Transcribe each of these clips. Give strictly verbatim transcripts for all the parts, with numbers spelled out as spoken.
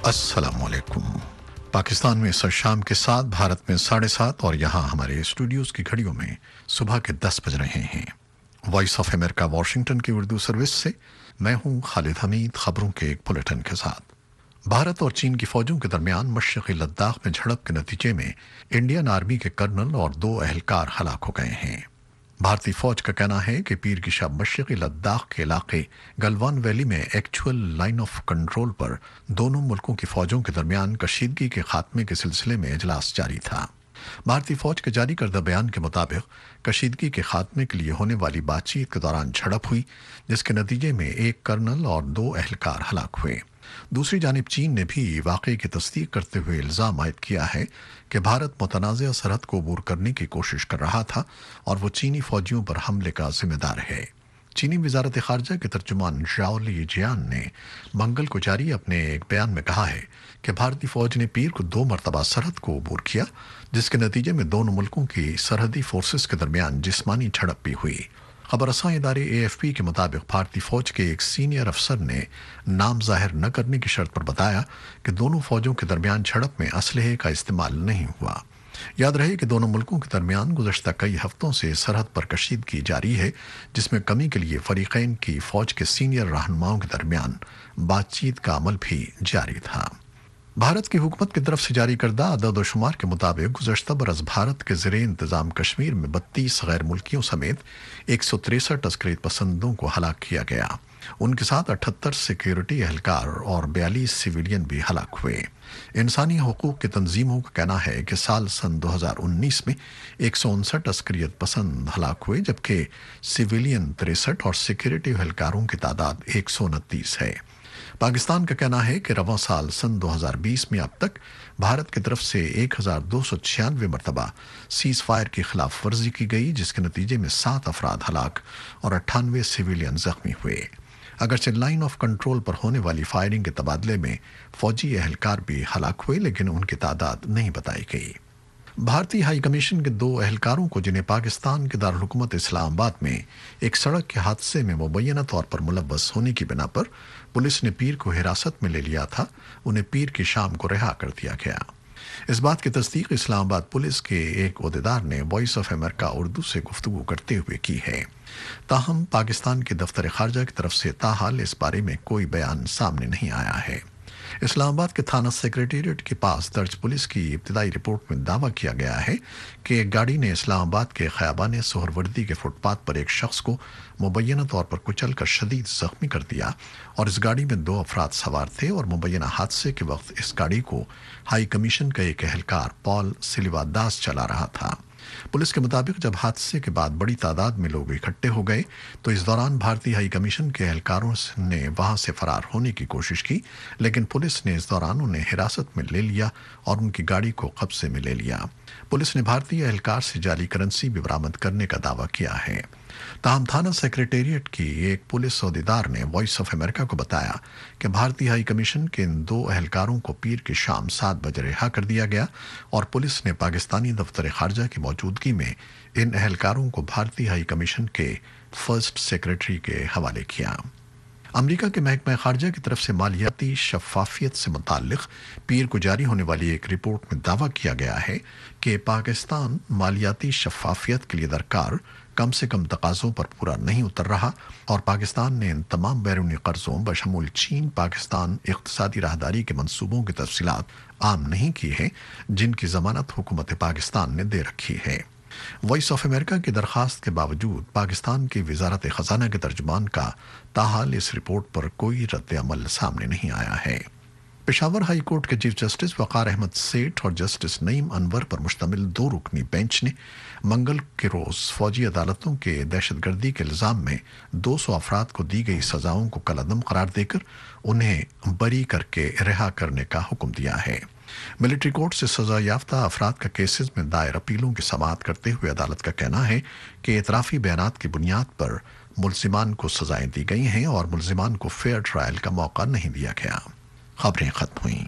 अस्सलाम वालेकुम। पाकिस्तान में इस शाम के सात, भारत में साढ़े सात और यहाँ हमारे स्टूडियोज़ की घड़ियों में सुबह के दस बज रहे हैं। वॉइस ऑफ अमेरिका वाशिंगटन की उर्दू सर्विस से मैं हूँ खालिद हमीद, खबरों के एक बुलेटिन के साथ। भारत और चीन की फौजों के दरमियान मशरक़ी लद्दाख में झड़प के नतीजे में इंडियन आर्मी के कर्नल और दो एहलकार हलाक हो गए हैं। भारतीय फौज का कहना है कि पीर की शब मशरक़ी लद्दाख के इलाके गलवान वैली में एक्चुअल लाइन ऑफ कंट्रोल पर दोनों मुल्कों की फौजों के दरमियान कशीदगी के खात्मे के सिलसिले में इजलास जारी था। भारतीय फौज के जारी करदा बयान के मुताबिक कशीदगी के खात्मे के लिए होने वाली बातचीत के दौरान झड़प हुई, जिसके नतीजे में एक कर्नल और दो एहलकार हलाक हुए। दूसरी जानिब चीन ने भी वाक़े की तस्दीक करते हुए इल्ज़ाम आयद किया है कि भारत मुतनाज़ सरहद को अबूर करने की कोशिश कर रहा था और वो चीनी फौजियों पर हमले का जिम्मेदार है। चीनी वजारत ख़ारजा के तर्जुमान ज़ाओ लिजियान ने मंगल को जारी अपने एक बयान में कहा है कि भारतीय फ़ौज ने पीर को दो मरतबा सरहद को अबूर किया, जिसके नतीजे में दोनों मुल्कों की सरहदी फोर्सेस के दरमियान जिस्मानी झड़प भी हुई। खबर रसां इदारे ए एफ पी के मुताबिक भारतीय फौज के एक सीनियर अफसर ने नाम जाहिर न करने की शर्त पर बताया कि दोनों फौजों के दरमियान झड़प में असलहे का इस्तेमाल नहीं हुआ। याद रहे कि दोनों मुल्कों के दरमियान गुज़श्ता कई हफ्तों से सरहद पर कशीदगी जारी है, जिसमें कमी के लिए फरीक़ैन की फौज के सीनियर रहनुमाओं के दरमियान बातचीत का अमल भी जारी था। भारत की हुकूमत की तरफ से जारी करदा अदद व शुमार के मुताबिक गुज़श्ता बरस भारत के ज़ेरे इंतज़ाम कश्मीर में बत्तीस गैर मुल्कियों समेत एक सौ तिरसठ अस्करियत पसंदों को हलाक किया गया। उनके साथ अठहत्तर सिक्योरिटी एहलकार और बयालीस सिविलियन भी हलाक हुए। इंसानी हुकूक की तंजीमों का कहना है कि साल सन दो हज़ार उन्नीस में एक सौ उनसठ अस्करियत पसंद हलाक हुए, जबकि सिविलियन तिरसठ और सिक्योरिटी एहलकारों की तादाद एक सौ उनतीस है। पाकिस्तान का कहना है कि रवां साल सन दो हज़ार बीस में अब तक भारत की तरफ से एक हज़ार दो सौ छियानवे मरतबा सीज़ फायर की खिलाफ वर्जी की गई, जिसके नतीजे में सात अफराद हलाक और अट्ठानवे सिविलियन जख्मी हुए। अगरचे लाइन ऑफ कंट्रोल पर होने वाली फायरिंग के तबादले में फौजी एहलकार भी हलाक हुए, लेकिन उनकी तादाद नहीं बताई गई। भारतीय हाई कमीशन के दो एहलकारों को, जिन्हें पाकिस्तान के दारुल इस्लामाबाद में एक सड़क के हादसे में मुबैना तौर पर मुलव्वस होने की बिना पर पुलिस ने पीर को हिरासत में ले लिया था, उन्हें पीर की शाम को रिहा कर दिया गया। इस बात की तस्दीक इस्लामाबाद पुलिस के एक ओहदेदार ने वॉइस ऑफ अमेरिका उर्दू से गुफ्तगू करते हुए की है। ताहम पाकिस्तान के दफ्तर खारजा की तरफ से ताहाल इस बारे में कोई बयान सामने नहीं आया है। इस्लामाबाद के थाना सेक्रेटेरिएट के पास दर्ज पुलिस की इब्तिदाई रिपोर्ट में दावा किया गया है कि एक गाड़ी ने इस्लामाबाद के खयाबान सोहरवर्दी के फुटपाथ पर एक शख्स को मुबैना तौर पर कुचलकर शदीद जख्मी कर दिया और इस गाड़ी में दो अफराद सवार थे और मुबैना हादसे के वक्त इस गाड़ी को हाई कमीशन का एक एहलकार पॉल सिलिवादास चला रहा था। पुलिस के मुताबिक जब हादसे के बाद बड़ी तादाद में लोग इकट्ठे हो गए तो इस दौरान भारतीय हाई कमीशन के एहलकारों ने वहां से फरार होने की कोशिश की, लेकिन पुलिस ने इस दौरान उन्हें हिरासत में ले लिया और उनकी गाड़ी को कब्जे में ले लिया। पुलिस ने भारतीय एहलकार से जाली करेंसी भी बरामद करने का दावा किया है। ताहम थाना सेक्रेटेरिएट की एक पुलिस ओहदेदार ने वॉइस ऑफ अमेरिका को बताया कि भारतीय हाई कमीशन के इन दो एहलकारों को पीर की शाम सात बजे रिहा कर दिया गया और पुलिस ने पाकिस्तानी दफ्तर खारजा की मौजूदगी में इन एहलकारों को भारतीय हाई कमीशन के फर्स्ट सेक्रेटरी के हवाले किया। अमरीका के महकमा खारजा की तरफ से मालियाती शफाफियत से मुताल्लिक पीर को जारी होने वाली एक रिपोर्ट में दावा किया गया है कि पाकिस्तान मालियाती शफाफियत के लिए दरकार कम से कम तकाज़ों पर पूरा नहीं उतर रहा और पाकिस्तान ने इन तमाम बैरूनी कर्जों बशमूल चीन पाकिस्तान इक़्तिसादी राहदारी के मंसूबों की तफसीलात आम नहीं की है, जिनकी ज़मानत हुकूमत पाकिस्तान ने दे रखी है। वॉइस ऑफ अमेरिका की दरखास्त के बावजूद पाकिस्तान की वजारत ख़जाना के तर्जुमान का ताहाल इस रिपोर्ट पर कोई रद्द अमल सामने नहीं आया है। पेशावर हाई कोर्ट के चीफ जस्टिस वक़ार अहमद सेठ और जस्टिस नईम अनवर पर मुश्तमिल दो रुकनी बेंच ने मंगल के रोज़ फौजी अदालतों के दहशतगर्दी के इल्ज़ाम में दो सौ अफराद को दी गई सज़ाओं को कलअदम करार देकर उन्हें बरी करके रिहा करने का हुक्म दिया है। मिलिट्री कोर्ट से सजा याफ्ता अफराद का केसेस में दायर अपीलों की समाअत करते हुए अदालत का कहना है कि एतराफ़ी बयानात की बुनियाद पर मुल्ज़िमान को सजाएं दी गई हैं और मुल्ज़िमान को फेयर ट्रायल का मौका नहीं दिया गया। खबरें खत्म हुई।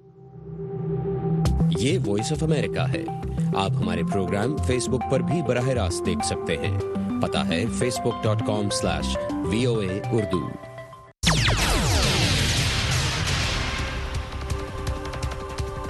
ये वॉइस ऑफ अमेरिका है। आप हमारे प्रोग्राम फेसबुक पर भी बराह रास्त देख सकते हैं। पता है Facebook dot com slash V O A Urdu.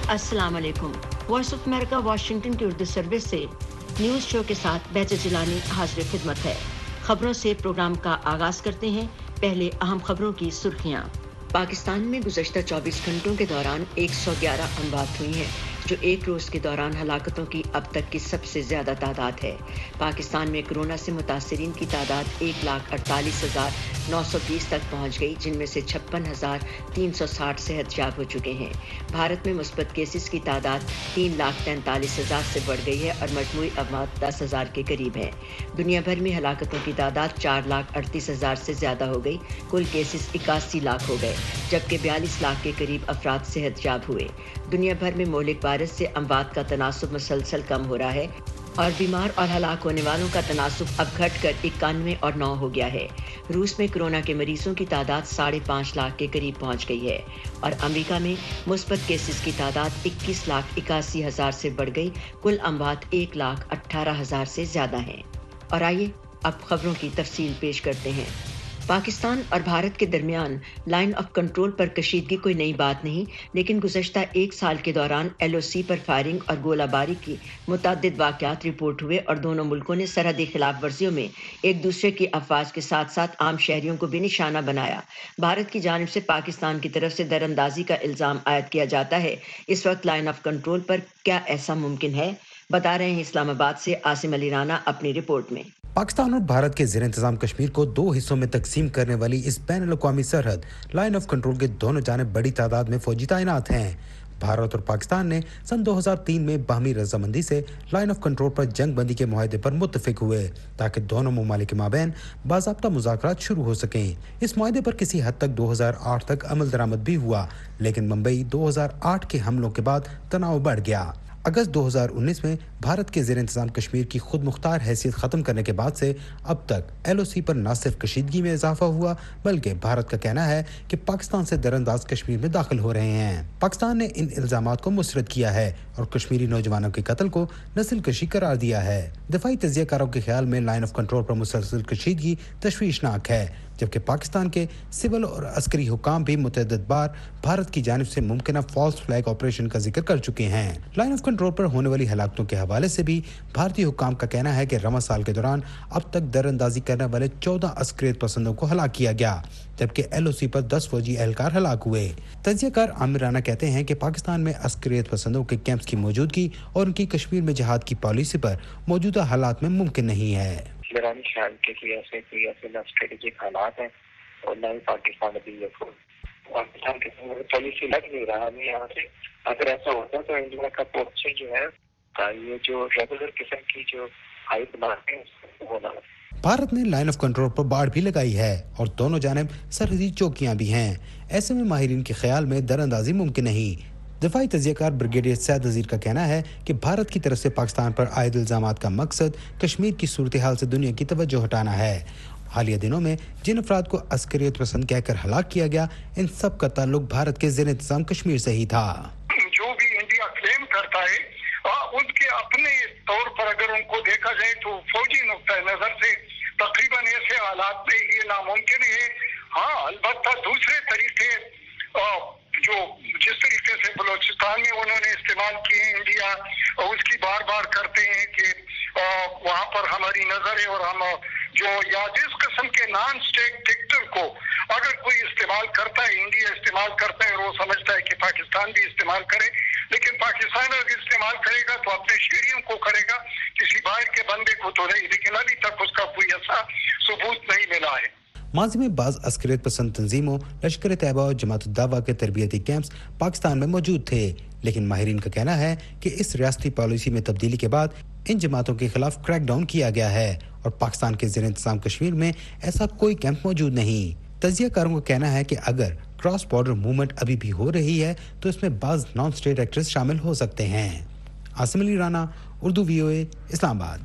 अस्सलाम वालेकुम। वॉइस ऑफ अमेरिका वाशिंगटन की उर्दू सर्विस से न्यूज़ शो के साथ बैच जिलानी हाजिर खिदमत है। खबरों से प्रोग्राम का आगाज करते हैं। पहले अहम खबरों की सुर्खियां। पाकिस्तान में गुज़श्ता चौबीस घंटों के दौरान एक सौ ग्यारह अमवात हुई हैं, जो एक रोज़ के दौरान हलाकतों की अब तक की सबसे ज़्यादा तादाद है। पाकिस्तान में कोरोना से मुतासरीन की तादाद एक लाख अड़तालीस हज़ार नौ सौ बीस तक पहुँच गई, जिनमें से छप्पन हज़ार तीन सौ साठ सेहतयाब हो चुके हैं। भारत में मुस्बत केसेस की तादाद तीन लाख तैंतालीस हज़ार से बढ़ गई है और मजमूई अमवात दस हज़ार के करीब है। दुनिया भर में हलाकतों की तादाद चार लाख अड़तीस हज़ार से ज़्यादा हो गई। कुल केसेस इक्यासी लाख हो गए, जबकि बयालीस लाख के करीब अफराद सेहतयाब हुए। दुनिया भर में मौलिक वायरस से अमवात का तनासुब मुसलसल कम हो रहा है और बीमार और हलाक होने वालों का तनासुब अब घट कर इक्यानवे और नौ हो गया है। रूस में कोरोना के मरीजों की तादाद साढ़े पाँच लाख के करीब पहुंच गई है और अमेरिका में मुस्बत केसेस की तादाद इक्कीस लाख इक्यासी हज़ार से बढ़ गई। कुल अमवात एक लाख अट्ठारह हज़ार से ज़्यादा हैं। और आइए अब खबरों की तफसील पेश करते हैं। पाकिस्तान और भारत के दरमियान लाइन ऑफ कंट्रोल पर कशीदगी कोई नई बात नहीं, लेकिन गुज़श्ता एक साल के दौरान एल ओ सी पर फायरिंग और गोलाबारी की मुतअद्दिद वाक़यात रिपोर्ट हुए और दोनों मुल्कों ने सरहदी खिलाफ वर्जियों में एक दूसरे की अफवाज के साथ साथ आम शहरियों को भी निशाना बनाया। भारत की जानिब से पाकिस्तान की तरफ से दरअंदाजी का इल्ज़ाम आयद किया जाता है। इस वक्त लाइन ऑफ कंट्रोल पर क्या ऐसा मुमकिन है, बता रहे हैं इस्लामाबाद से आसिम अली राना अपनी रिपोर्ट में। पाकिस्तान और भारत के ज़ेर इंतज़ाम कश्मीर को दो हिस्सों में तकसीम करने वाली इस बैन अल-अक़वामी सरहद लाइन ऑफ कंट्रोल के दोनों जानिब बड़ी तादाद में फौजी तैनात हैं। भारत और पाकिस्तान ने सन दो हज़ार तीन में बाहमी रजामंदी से लाइन ऑफ कंट्रोल पर जंग बंदी के मुआहदे पर मुत्तफिक हुए ताकि दोनों ममालिक के माबैन बाज़ाब्ता मुज़ाकरात शुरू हो सकें। इस मुआहदे पर किसी हद तक दो हज़ार आठ तक अमल दरामद भी हुआ, लेकिन मुंबई दो हज़ार आठ के हमलों के बाद तनाव बढ़ गया। अगस्त दो हज़ार उन्नीस में भारत के ज़ेर इंतज़ाम कश्मीर की खुद मुख्तार हैसियत ख़त्म करने के बाद से अब तक एल ओ सी पर न सिर्फ कशीदगी में इजाफा हुआ, बल्कि भारत का कहना है कि पाकिस्तान से दरअंदाज कश्मीर में दाखिल हो रहे हैं। पाकिस्तान ने इन इल्ज़ामात को मुस्तरद किया है और कश्मीरी नौजवानों के कत्ल को नस्ल कशी करार दिया है। दफाई तजियाकारों के ख्याल में लाइन ऑफ कंट्रोल पर मुसलसल कशीदगी तशवीशनाक है, जबकि पाकिस्तान के सिविल और अस्करी हुकाम भी मुतअद्दिद बार भारत की जानिब से मुमकिन फॉल्स फ्लैग ऑपरेशन का जिक्र कर चुके हैं। लाइन ऑफ कंट्रोल पर होने वाली हलाकतों के हवाले से भी भारतीय हुकाम का कहना है कि रमज़ान साल के दौरान अब तक दरअंदाजी करने वाले चौदह अस्करियत पसंदों को हलाक किया गया, जबकि एल ओ सी पर दस फौजी एहलकार हलाक हुए। तजियाकार आमिर राना कहते हैं कि पाकिस्तान में अस्करियत पसंदों के कैंप्स की मौजूदगी और उनकी कश्मीर में जिहाद की पॉलिसी पर मौजूदा हालात में मुमकिन नहीं है। मेरा नहीं ख्याल कि कोई ऐसे कोई ऐसे ना स्ट्रेटेजिक हालात हैं और ना ही पाकिस्तान अभी ये पाकिस्तान के पॉलिसी लग नहीं रहा है यहाँ से। अगर ऐसा होता तो इंडिया का पोर्शन जो है ये जो रेगुलर किस्म की जो हाई बनाते हैं होना। भारत ने लाइन ऑफ कंट्रोल पर बाड़ भी लगाई है और दोनों जानिब सरहदी चौकियां भी हैं। ऐसे में माहिरीन के ख्याल में दरअंदाजी मुमकिन नहीं। दफाई तजियाकार ब्रिगेडियर सैद नज़ीर का कहना है कि भारत की तरफ से पाकिस्तान पर आयद इल्ज़ामात का मकसद कश्मीर की सूरत हाल से दुनिया की तवज्जो हटाना है। हालिया दिनों में जिन अफराद को अस्करियत पसंद कहकर हलाक किया गया, इन सब का ताल्लुक भारत के ज़ेर इंतज़ाम कश्मीर से ही था। जो भी इंडिया क्लेम करता है उनके अपने तौर पर अगर उनको देखा जाए तो फौजी नुक्ता नजर से तकरीबन ऐसे हालात में ये नामुमकिन है। हाँ, अलबत्ता दूसरे तरीके जो जिस तरीके से बलोचिस्तान में उन्होंने इस्तेमाल किए इंडिया और उसकी बार बार करते हैं कि वहाँ पर हमारी नजर है और हम जो या जिस किस्म के नॉन स्टेट डिक्टेटर को अगर कोई इस्तेमाल करता है, इंडिया इस्तेमाल करता है और वो समझता है कि पाकिस्तान भी इस्तेमाल करे, लेकिन पाकिस्तान अगर इस्तेमाल करेगा तो अपने शहरियों को करेगा, किसी बाहर के बंदे को तो नहीं। लेकिन अभी तक उसका कोई ऐसा सबूत नहीं मिला है। माजी में बाज़ अस्करियत पसंद तंजीमों, लश्कर तैयबा और जमात दावा के तरबियती कैंप्स पाकिस्तान में मौजूद थे, लेकिन माहिरीन का कहना है कि इस रियासती पॉलिसी में तब्दीली के बाद इन जमातों के खिलाफ क्रैकडाउन किया गया है और पाकिस्तान के ज़ेर इंतज़ाम कश्मीर में ऐसा कोई कैंप मौजूद नहीं। तजियाकारों का कहना है कि अगर क्रॉस बॉर्डर मूवमेंट अभी भी हो रही है तो इसमें बाज़ नॉन स्टेट एक्टर्स शामिल हो सकते हैं। Asim Ali Rana, Urdu V O A, Islamabad.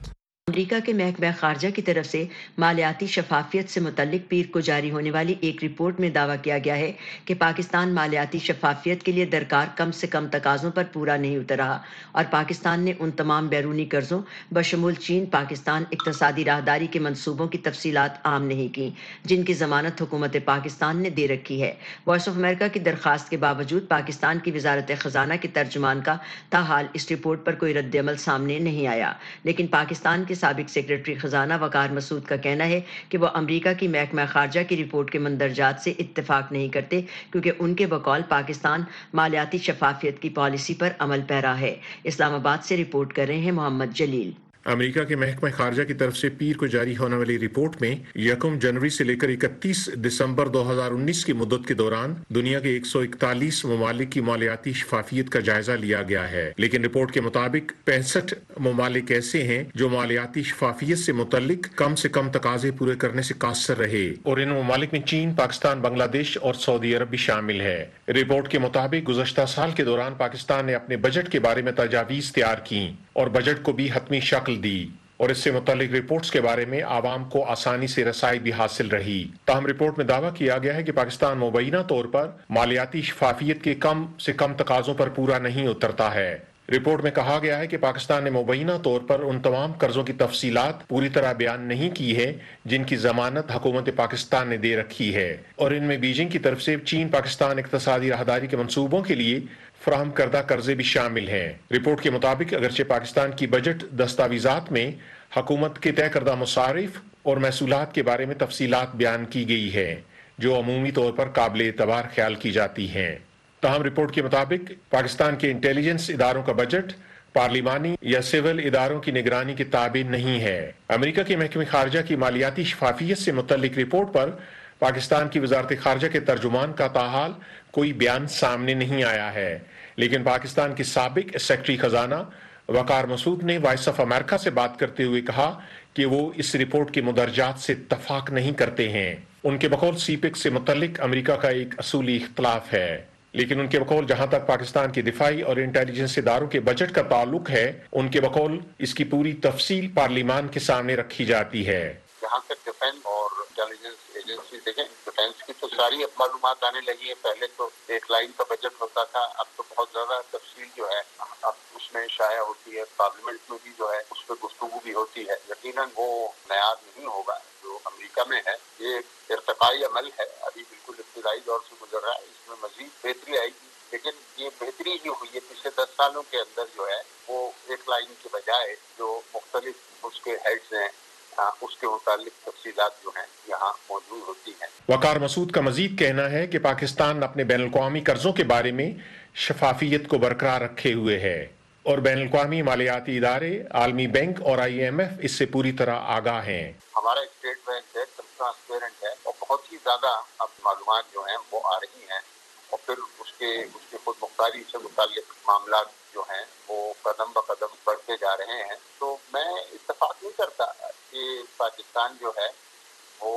امریکہ کے محکمہ خارجہ کی طرف سے مالیاتی شفافیت سے متعلق پیر کو جاری ہونے والی ایک رپورٹ میں دعویٰ کیا گیا ہے کہ پاکستان مالیاتی شفافیت کے لیے درکار کم سے کم تقاضوں پر پورا نہیں اتر رہا اور پاکستان نے ان تمام بیرونی قرضوں بشمول چین پاکستان اقتصادی راہداری کے منصوبوں کی تفصیلات عام نہیں کی جن کی ضمانت حکومت پاکستان نے دے رکھی ہے۔ وائس آف امریکہ کی درخواست کے باوجود پاکستان کی وزارت خزانہ کے ترجمان کا تاحال اس رپورٹ پر کوئی رد عمل سامنے نہیں آیا، لیکن پاکستان کے سابق سیکرٹری خزانہ وقار مسعود کا کہنا ہے کہ وہ امریکہ کی محکمہ خارجہ کی رپورٹ کے مندرجات سے اتفاق نہیں کرتے کیونکہ ان کے بقول پاکستان مالیاتی شفافیت کی پالیسی پر عمل پیرا ہے۔ اسلام آباد سے رپورٹ کر رہے ہیں محمد جلیل۔ امریکہ کے محکمہ خارجہ کی طرف سے پیر کو جاری ہونے والی رپورٹ میں یکم جنوری سے لے کر اکتیس دسمبر دو ہزار انیس کی مدت کے دوران دنیا کے ایک سو اکتالیس ممالک کی مالیاتی شفافیت کا جائزہ لیا گیا ہے، لیکن رپورٹ کے مطابق پینسٹھ ممالک ایسے ہیں جو مالیاتی شفافیت سے متعلق کم سے کم تقاضے پورے کرنے سے قاصر رہے، اور ان ممالک میں چین، پاکستان، بنگلہ دیش اور سعودی عرب بھی شامل ہے۔ رپورٹ کے مطابق گزشتہ سال کے دوران پاکستان نے اپنے بجٹ کے بارے میں تجاویز تیار کی اور بجٹ کو بھی حتمی شکل دی، اور اس سے متعلق رپورٹس کے بارے میں عوام کو آسانی سے رسائی بھی حاصل رہی۔ تاہم رپورٹ میں دعویٰ کیا گیا ہے کہ پاکستان مبینہ طور پر مالیاتی شفافیت کے کم سے کم تقاضوں پر پورا نہیں اترتا ہے۔ رپورٹ میں کہا گیا ہے کہ پاکستان نے مبینہ طور پر ان تمام قرضوں کی تفصیلات پوری طرح بیان نہیں کی ہے جن کی ضمانت حکومت پاکستان نے دے رکھی ہے، اور ان میں بیجنگ کی طرف سے چین پاکستان اقتصادی راہداری کے منصوبوں کے لیے فراہم کردہ قرضے بھی شامل ہیں۔ رپورٹ کے مطابق اگرچہ پاکستان کی بجٹ دستاویزات میں حکومت کے طے کردہ مصارف اور محصولات کے بارے میں تفصیلات بیان کی گئی ہے جو عمومی طور پر قابل اعتبار خیال کی جاتی ہیں، تاہم رپورٹ کے مطابق پاکستان کے انٹیلیجنس اداروں کا بجٹ پارلیمانی یا سول اداروں کی نگرانی کے تابع نہیں ہے۔ امریکہ کے محکمہ خارجہ کی مالیاتی شفافیت سے متعلق رپورٹ پر پاکستان کی وزارت خارجہ کے ترجمان کا تاحال کوئی بیان سامنے نہیں آیا ہے، لیکن پاکستان کے سابق سیکرٹری خزانہ وقار مسعود نے وائس آف امریکہ سے بات کرتے ہوئے کہا کہ وہ اس رپورٹ کے مدرجات سے اتفاق نہیں کرتے ہیں۔ ان کے بقول سی پیک سے متعلق امریکہ کا ایک اصولی اختلاف ہے، لیکن ان کے بقول جہاں تک پاکستان کے دفاعی اور انٹیلیجنس اداروں کے بجٹ کا تعلق ہے، ان کے بقول اس کی پوری تفصیل پارلیمان کے سامنے رکھی جاتی ہے۔ جہاں تک ڈیفینس اور انٹیلیجنس ایجنسی دیکھیں، ڈیفینس کی تو ساری اب معلومات آنے لگی ہیں۔ پہلے تو ایک لائن کا بجٹ ہوتا تھا، اب تو بہت زیادہ تفصیل جو ہے اب اس میں شائع ہوتی ہے، پارلیمنٹ میں بھی جو ہے اس پہ گفتگو بھی ہوتی ہے۔ یقیناً وہ معیار نہیں ہوگا جو امریکہ میں ہے، یہ ارتقائی عمل ہے، ابھی بالکل ابتدائی دور سے گزر رہا ہے، اس میں مزید بہتری آئے گی، لیکن یہ بہتری ہی ہوئی ہے پچھلے دس سالوں کے اندر جو ہے وہ ایک لائن کے بجائے جو مختلف اس کے ہیڈز ہیں اس کے متعلق تفصیلات جو ہیں یہاں موجود ہوتی ہیں۔ وقار مسعود کا مزید کہنا ہے کہ پاکستان اپنے بین الاقوامی قرضوں کے بارے میں شفافیت کو برقرار رکھے ہوئے ہے، اور بین الاقوامی مالیاتی ادارے، عالمی بینک اور آئی ایم ایف اس سے پوری طرح آگاہ ہیں۔ ہمارا اسٹیٹ بینک ہے، ٹرانسپیرنٹ ہے، اور بہت ہی زیادہ اب معلومات جو ہیں وہ آ رہی ہیں، اور پھر اس کے اس کے خود مختاری سے متعلق معاملات جو ہیں وہ قدم بہ قدم بڑھتے جا رہے ہیں۔ تو میں اتفاق نہیں کرتا کہ پاکستان جو ہے وہ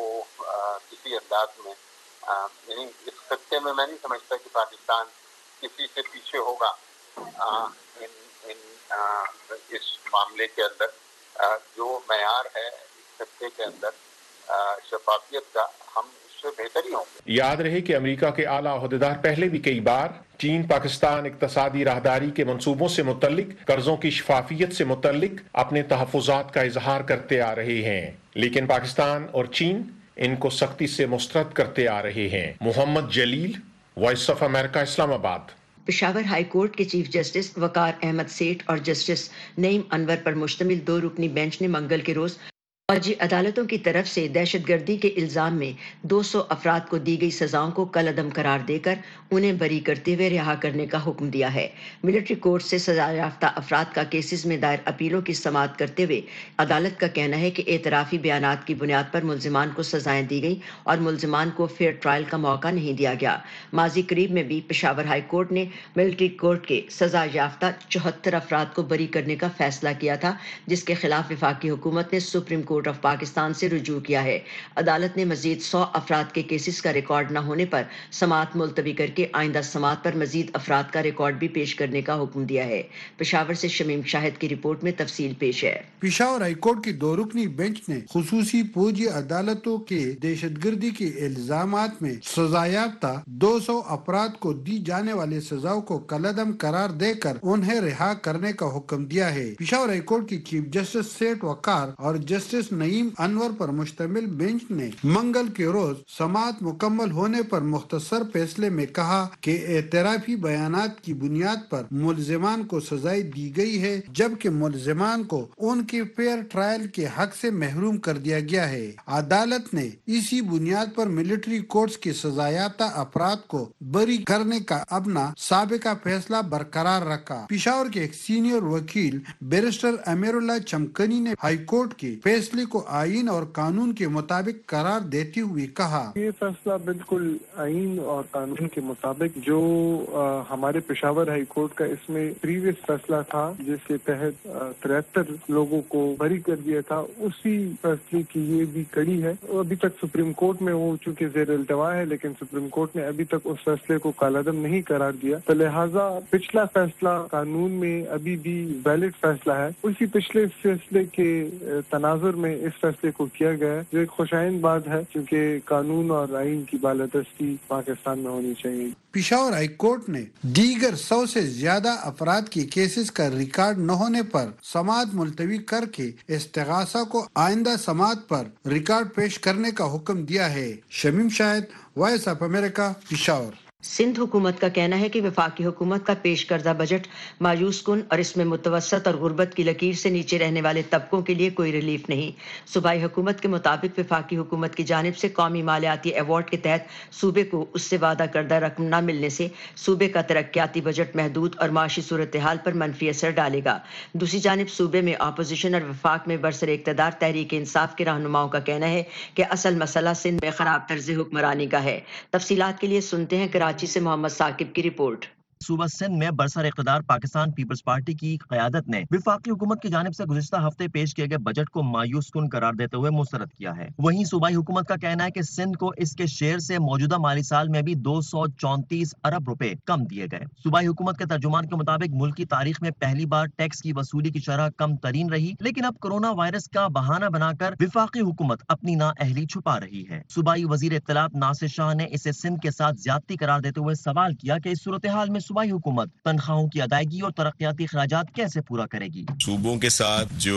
کسی انداز میں یعنی اس خطے میں میں نہیں سمجھتا کہ پاکستان کسی سے پیچھے ہوگا ان ان اس معاملے کے اندر۔ جو معیار ہے اس خطے کے اندر شفافیت کا، ہم اس سے بہتر ہی ہوں گے۔ یاد رہے کہ امریکہ کے اعلیٰ عہدیدار پہلے بھی کئی بار چین پاکستان اقتصادی راہداری کے منصوبوں سے متعلق قرضوں کی شفافیت سے متعلق اپنے تحفظات کا اظہار کرتے آ رہے ہیں، لیکن پاکستان اور چین ان کو سختی سے مسترد کرتے آ رہے ہیں۔ محمد جلیل، voice of America, Islamabad. Peshawar high court کے چیف جسٹس وقار احمد سیٹھ اور جسٹس نعیم انور پر مشتمل دو رکنی بینچ نے منگل کے روز فوجی عدالتوں کی طرف سے دہشت گردی کے الزام میں دو سو افراد کو دی گئی سزاؤں کو کالعدم قرار دے کر انہیں بری کرتے ہوئے رہا کرنے کا حکم دیا ہے۔ ملٹری کورٹ سے سزا یافتہ افراد کا کیسز میں دائر اپیلوں کی سماعت کرتے ہوئے عدالت کا کہنا ہے کہ اعترافی بیانات کی بنیاد پر ملزمان کو سزائیں دی گئیں اور ملزمان کو فیئر ٹرائل کا موقع نہیں دیا گیا۔ ماضی قریب میں بھی پشاور ہائی کورٹ نے ملٹری کورٹ کے سزا یافتہ چوہتر افراد کو بری کرنے کا فیصلہ کیا تھا، جس کے خلاف وفاقی حکومت نے supreme court court of Pakistan سے رجوع کیا ہے۔ عدالت نے مزید سو افراد کے کیسز کا ریکارڈ نہ ہونے پر سماعت ملتوی کر کے آئندہ سماعت پر مزید افراد کا ریکارڈ بھی پیش کرنے کا حکم دیا ہے۔ پشاور سے شمیم شاہد کی رپورٹ میں تفصیل پیش ہے۔ پشاور ہائی کورٹ کی دو رکنی بینچ نے خصوصی فوجی عدالتوں کے دہشت گردی کے الزامات میں سزا یافتہ دو سو افراد کو دی جانے والے سزاؤں کو کالعدم قرار دے کر انہیں رہا کرنے کا حکم دیا ہے۔ پشاور ہائی کورٹ کی چیف جسٹس سیٹ وقار اور جسٹس نعیم انور پر مشتمل بینچ نے منگل کے روز سماعت مکمل ہونے پر مختصر فیصلے میں کہا کہ اعترافی بیانات کی بنیاد پر ملزمان کو سزائیں دی گئی ہے، جبکہ ملزمان کو ان کے فیئر ٹرائل کے حق سے محروم کر دیا گیا ہے۔ عدالت نے اسی بنیاد پر ملٹری کورٹس کے سزا یافتہ افراد کو بری کرنے کا اپنا سابقہ فیصلہ برقرار رکھا۔ پشاور کے ایک سینئر وکیل بیرسٹر امیر اللہ چمکنی نے ہائی کورٹ کے فیصلے کو آئین اور قانون کے مطابق قرار دیتے ہوئے کہا، یہ فیصلہ بالکل آئین اور قانون کے مطابق جو ہمارے پشاور ہائی کورٹ کا اس میں پریویس فیصلہ تھا جس کے تحت ترہتر لوگوں کو بری کر دیا تھا، اسی فیصلے کی یہ بھی کڑی ہے۔ ابھی تک سپریم کورٹ میں وہ چونکہ زیر التوا ہے، لیکن سپریم کورٹ نے ابھی تک اس فیصلے کو کالعدم نہیں قرار دیا، تو لہٰذا پچھلا فیصلہ قانون میں ابھی بھی ویلڈ فیصلہ ہے۔ اسی پچھلے فیصلے کے تناظر میں اس فیصلے کو کیا گیا ہے، جو ایک خوشائند بات ہے کیونکہ قانون اور آئین کی بالادستی پاکستان میں ہونی چاہیے۔ پشاور ہائی کورٹ نے دیگر سو سے زیادہ افراد کے کیسز کا ریکارڈ نہ ہونے پر سماعت ملتوی کر کے استغاثہ کو آئندہ سماعت پر ریکارڈ پیش کرنے کا حکم دیا ہے۔ Shamim Shahid, voice of America, Peshawar. Sindh حکومت کا کہنا ہے کہ وفاقی حکومت کا پیش کردہ بجٹ مایوس کن اور اس میں متوسط اور غربت کی لکیر سے نیچے رہنے والے طبقوں کے لیے کوئی ریلیف نہیں۔ صوبائی حکومت کے مطابق وفاقی حکومت کی جانب سے قومی مالیاتی ایوارڈ کے تحت صوبے کو اس سے وعدہ کردہ رقم نہ ملنے سے صوبے کا ترقیاتی بجٹ محدود اور معاشی صورتحال پر منفی اثر ڈالے گا۔ دوسری جانب صوبے میں اپوزیشن اور وفاق میں برسر اقتدار تحریک انصاف کے رہنماؤں کا کہنا ہے کہ اصل مسئلہ سندھ میں خراب طرز حکمرانی کا ہے۔ تفصیلات کے لیے سنتے ہیں کراچی سے محمد ثاقب کی رپورٹ۔ صوبہ سندھ میں برسر اقتدار پاکستان پیپلز پارٹی کی قیادت نے وفاقی حکومت کی جانب سے گزشتہ ہفتے پیش کیے گئے بجٹ کو مایوس کن قرار دیتے ہوئے مسترد کیا ہے۔ وہیں صوبائی حکومت کا کہنا ہے کہ سندھ کو اس کے شیئر سے موجودہ مالی سال میں بھی دو سو چونتیس ارب روپے کم دیے گئے۔ صوبائی حکومت کے ترجمان کے مطابق ملک کی تاریخ میں پہلی بار ٹیکس کی وصولی کی شرح کم ترین رہی، لیکن اب کورونا وائرس کا بہانہ بنا کر وفاقی حکومت اپنی نااہلی چھپا رہی ہے۔ صوبائی وزیر اطلاعات ناصر شاہ نے اسے سندھ کے ساتھ زیادتی قرار دیتے ہوئے سوال کیا کہ اس صورتحال میں صوبائی حکومت تنخواہوں کی ادائیگی اور ترقیاتی اخراجات کیسے پورا کرے گی۔ صوبوں کے ساتھ جو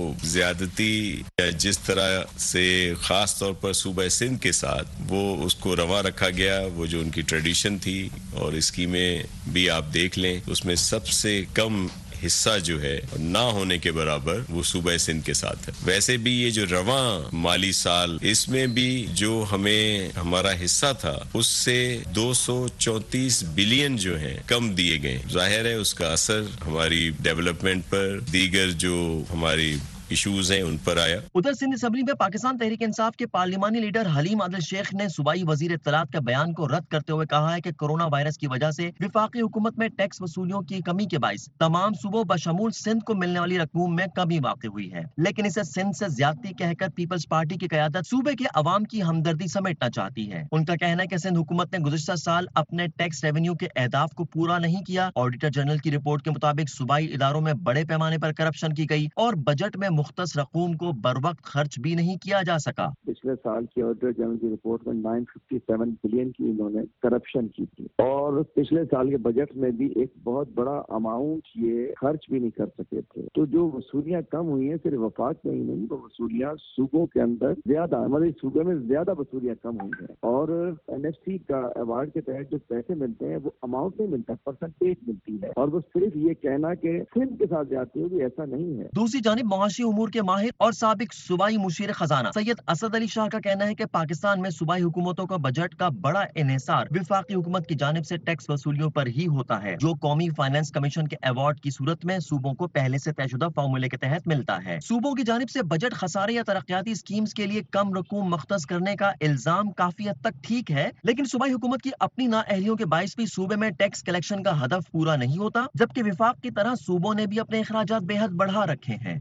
زیادتی یا جس طرح سے خاص طور پر صوبہ سندھ کے ساتھ وہ اس کو رواں رکھا گیا، وہ جو ان کی ٹریڈیشن تھی اور اسکیمیں بھی آپ دیکھ لیں، اس میں سب سے کم حصہ جو ہے نہ ہونے کے برابر وہ صوبہ سندھ کے ساتھ ہے۔ ویسے بھی یہ جو رواں مالی سال اس میں بھی جو ہمیں ہمارا حصہ تھا اس سے دو سو چونتیس بلین جو ہیں کم دیے گئے۔ ظاہر ہے اس کا اثر ہماری ڈیولپمنٹ پر، دیگر جو ہماری ایشوز ہیں ان پر آیا۔ ادھر سندھ اسمبلی میں پاکستان تحریک انصاف کے پارلیمانی لیڈر حلیم عادل شیخ نے صوبائی وزیر اطلاعات کے بیان کو رد کرتے ہوئے کہا ہے کہ کورونا وائرس کی وجہ سے وفاقی حکومت میں ٹیکس وصولیوں کی کمی کے باعث تمام صوبوں بشمول سندھ کو ملنے والی رقوم میں کمی واقع ہوئی ہے، لیکن اسے سندھ سے زیادتی کہہ کر پیپلز پارٹی کی قیادت صوبے کے عوام کی ہمدردی سمیٹنا چاہتی ہے۔ ان کا کہنا ہے کہ سندھ حکومت نے گزشتہ سال اپنے ٹیکس ریونیو کے اہداف کو پورا نہیں کیا۔ آڈیٹر جنرل کی رپورٹ کے مطابق صوبائی اداروں میں بڑے پیمانے پر کرپشن کی گئی اور بجٹ میں مختص رقوم کو بر وقت خرچ بھی نہیں کیا جا سکا۔ پچھلے سال کی آڈیٹر جنرل کی رپورٹ میں نو سو سیون بلین کی انہوں نے کرپشن کی تھی اور پچھلے سال کے بجٹ میں بھی ایک بہت بڑا اماؤنٹ یہ خرچ بھی نہیں کر سکے تھے۔ تو جو وصولیاں کم ہوئی ہیں صرف وفاق میں ہی نہیں، وہ وصولیاں صوبوں کے اندر زیادہ، ہمارے صوبے میں زیادہ وصولیاں کم ہوئی ہیں اور این ایف سی کا ایوارڈ کے تحت جو پیسے ملتے ہیں وہ اماؤنٹ نہیں ملتا، پرسنٹیج ملتی ہے اور وہ صرف یہ کہنا کہ سندھ کے ساتھ جاتی ہوگی ایسا نہیں ہے۔ دوسری جانب معاشی امور کے ماہر اور سابق صوبائی مشیر خزانہ سید اسد علی شاہ کا کہنا ہے کہ پاکستان میں صوبائی حکومتوں کا بجٹ کا بڑا انحصار وفاقی حکومت کی جانب سے ٹیکس وصولیوں پر ہی ہوتا ہے، جو قومی فائنانس کمیشن کے ایوارڈ کی صورت میں صوبوں کو پہلے سے طے شدہ فارمولے کے تحت ملتا ہے۔ صوبوں کی جانب سے بجٹ خسارے یا ترقیاتی اسکیمز کے لیے کم رقوم مختص کرنے کا الزام کافی حد تک ٹھیک ہے، لیکن صوبائی حکومت کی اپنی نااہلیوں کے باعث بھی صوبے میں ٹیکس کلیکشن کا ہدف پورا نہیں ہوتا، جبکہ وفاق کی طرح صوبوں نے بھی اپنے اخراجات بے حد بڑھا رکھے ہیں۔ صوبے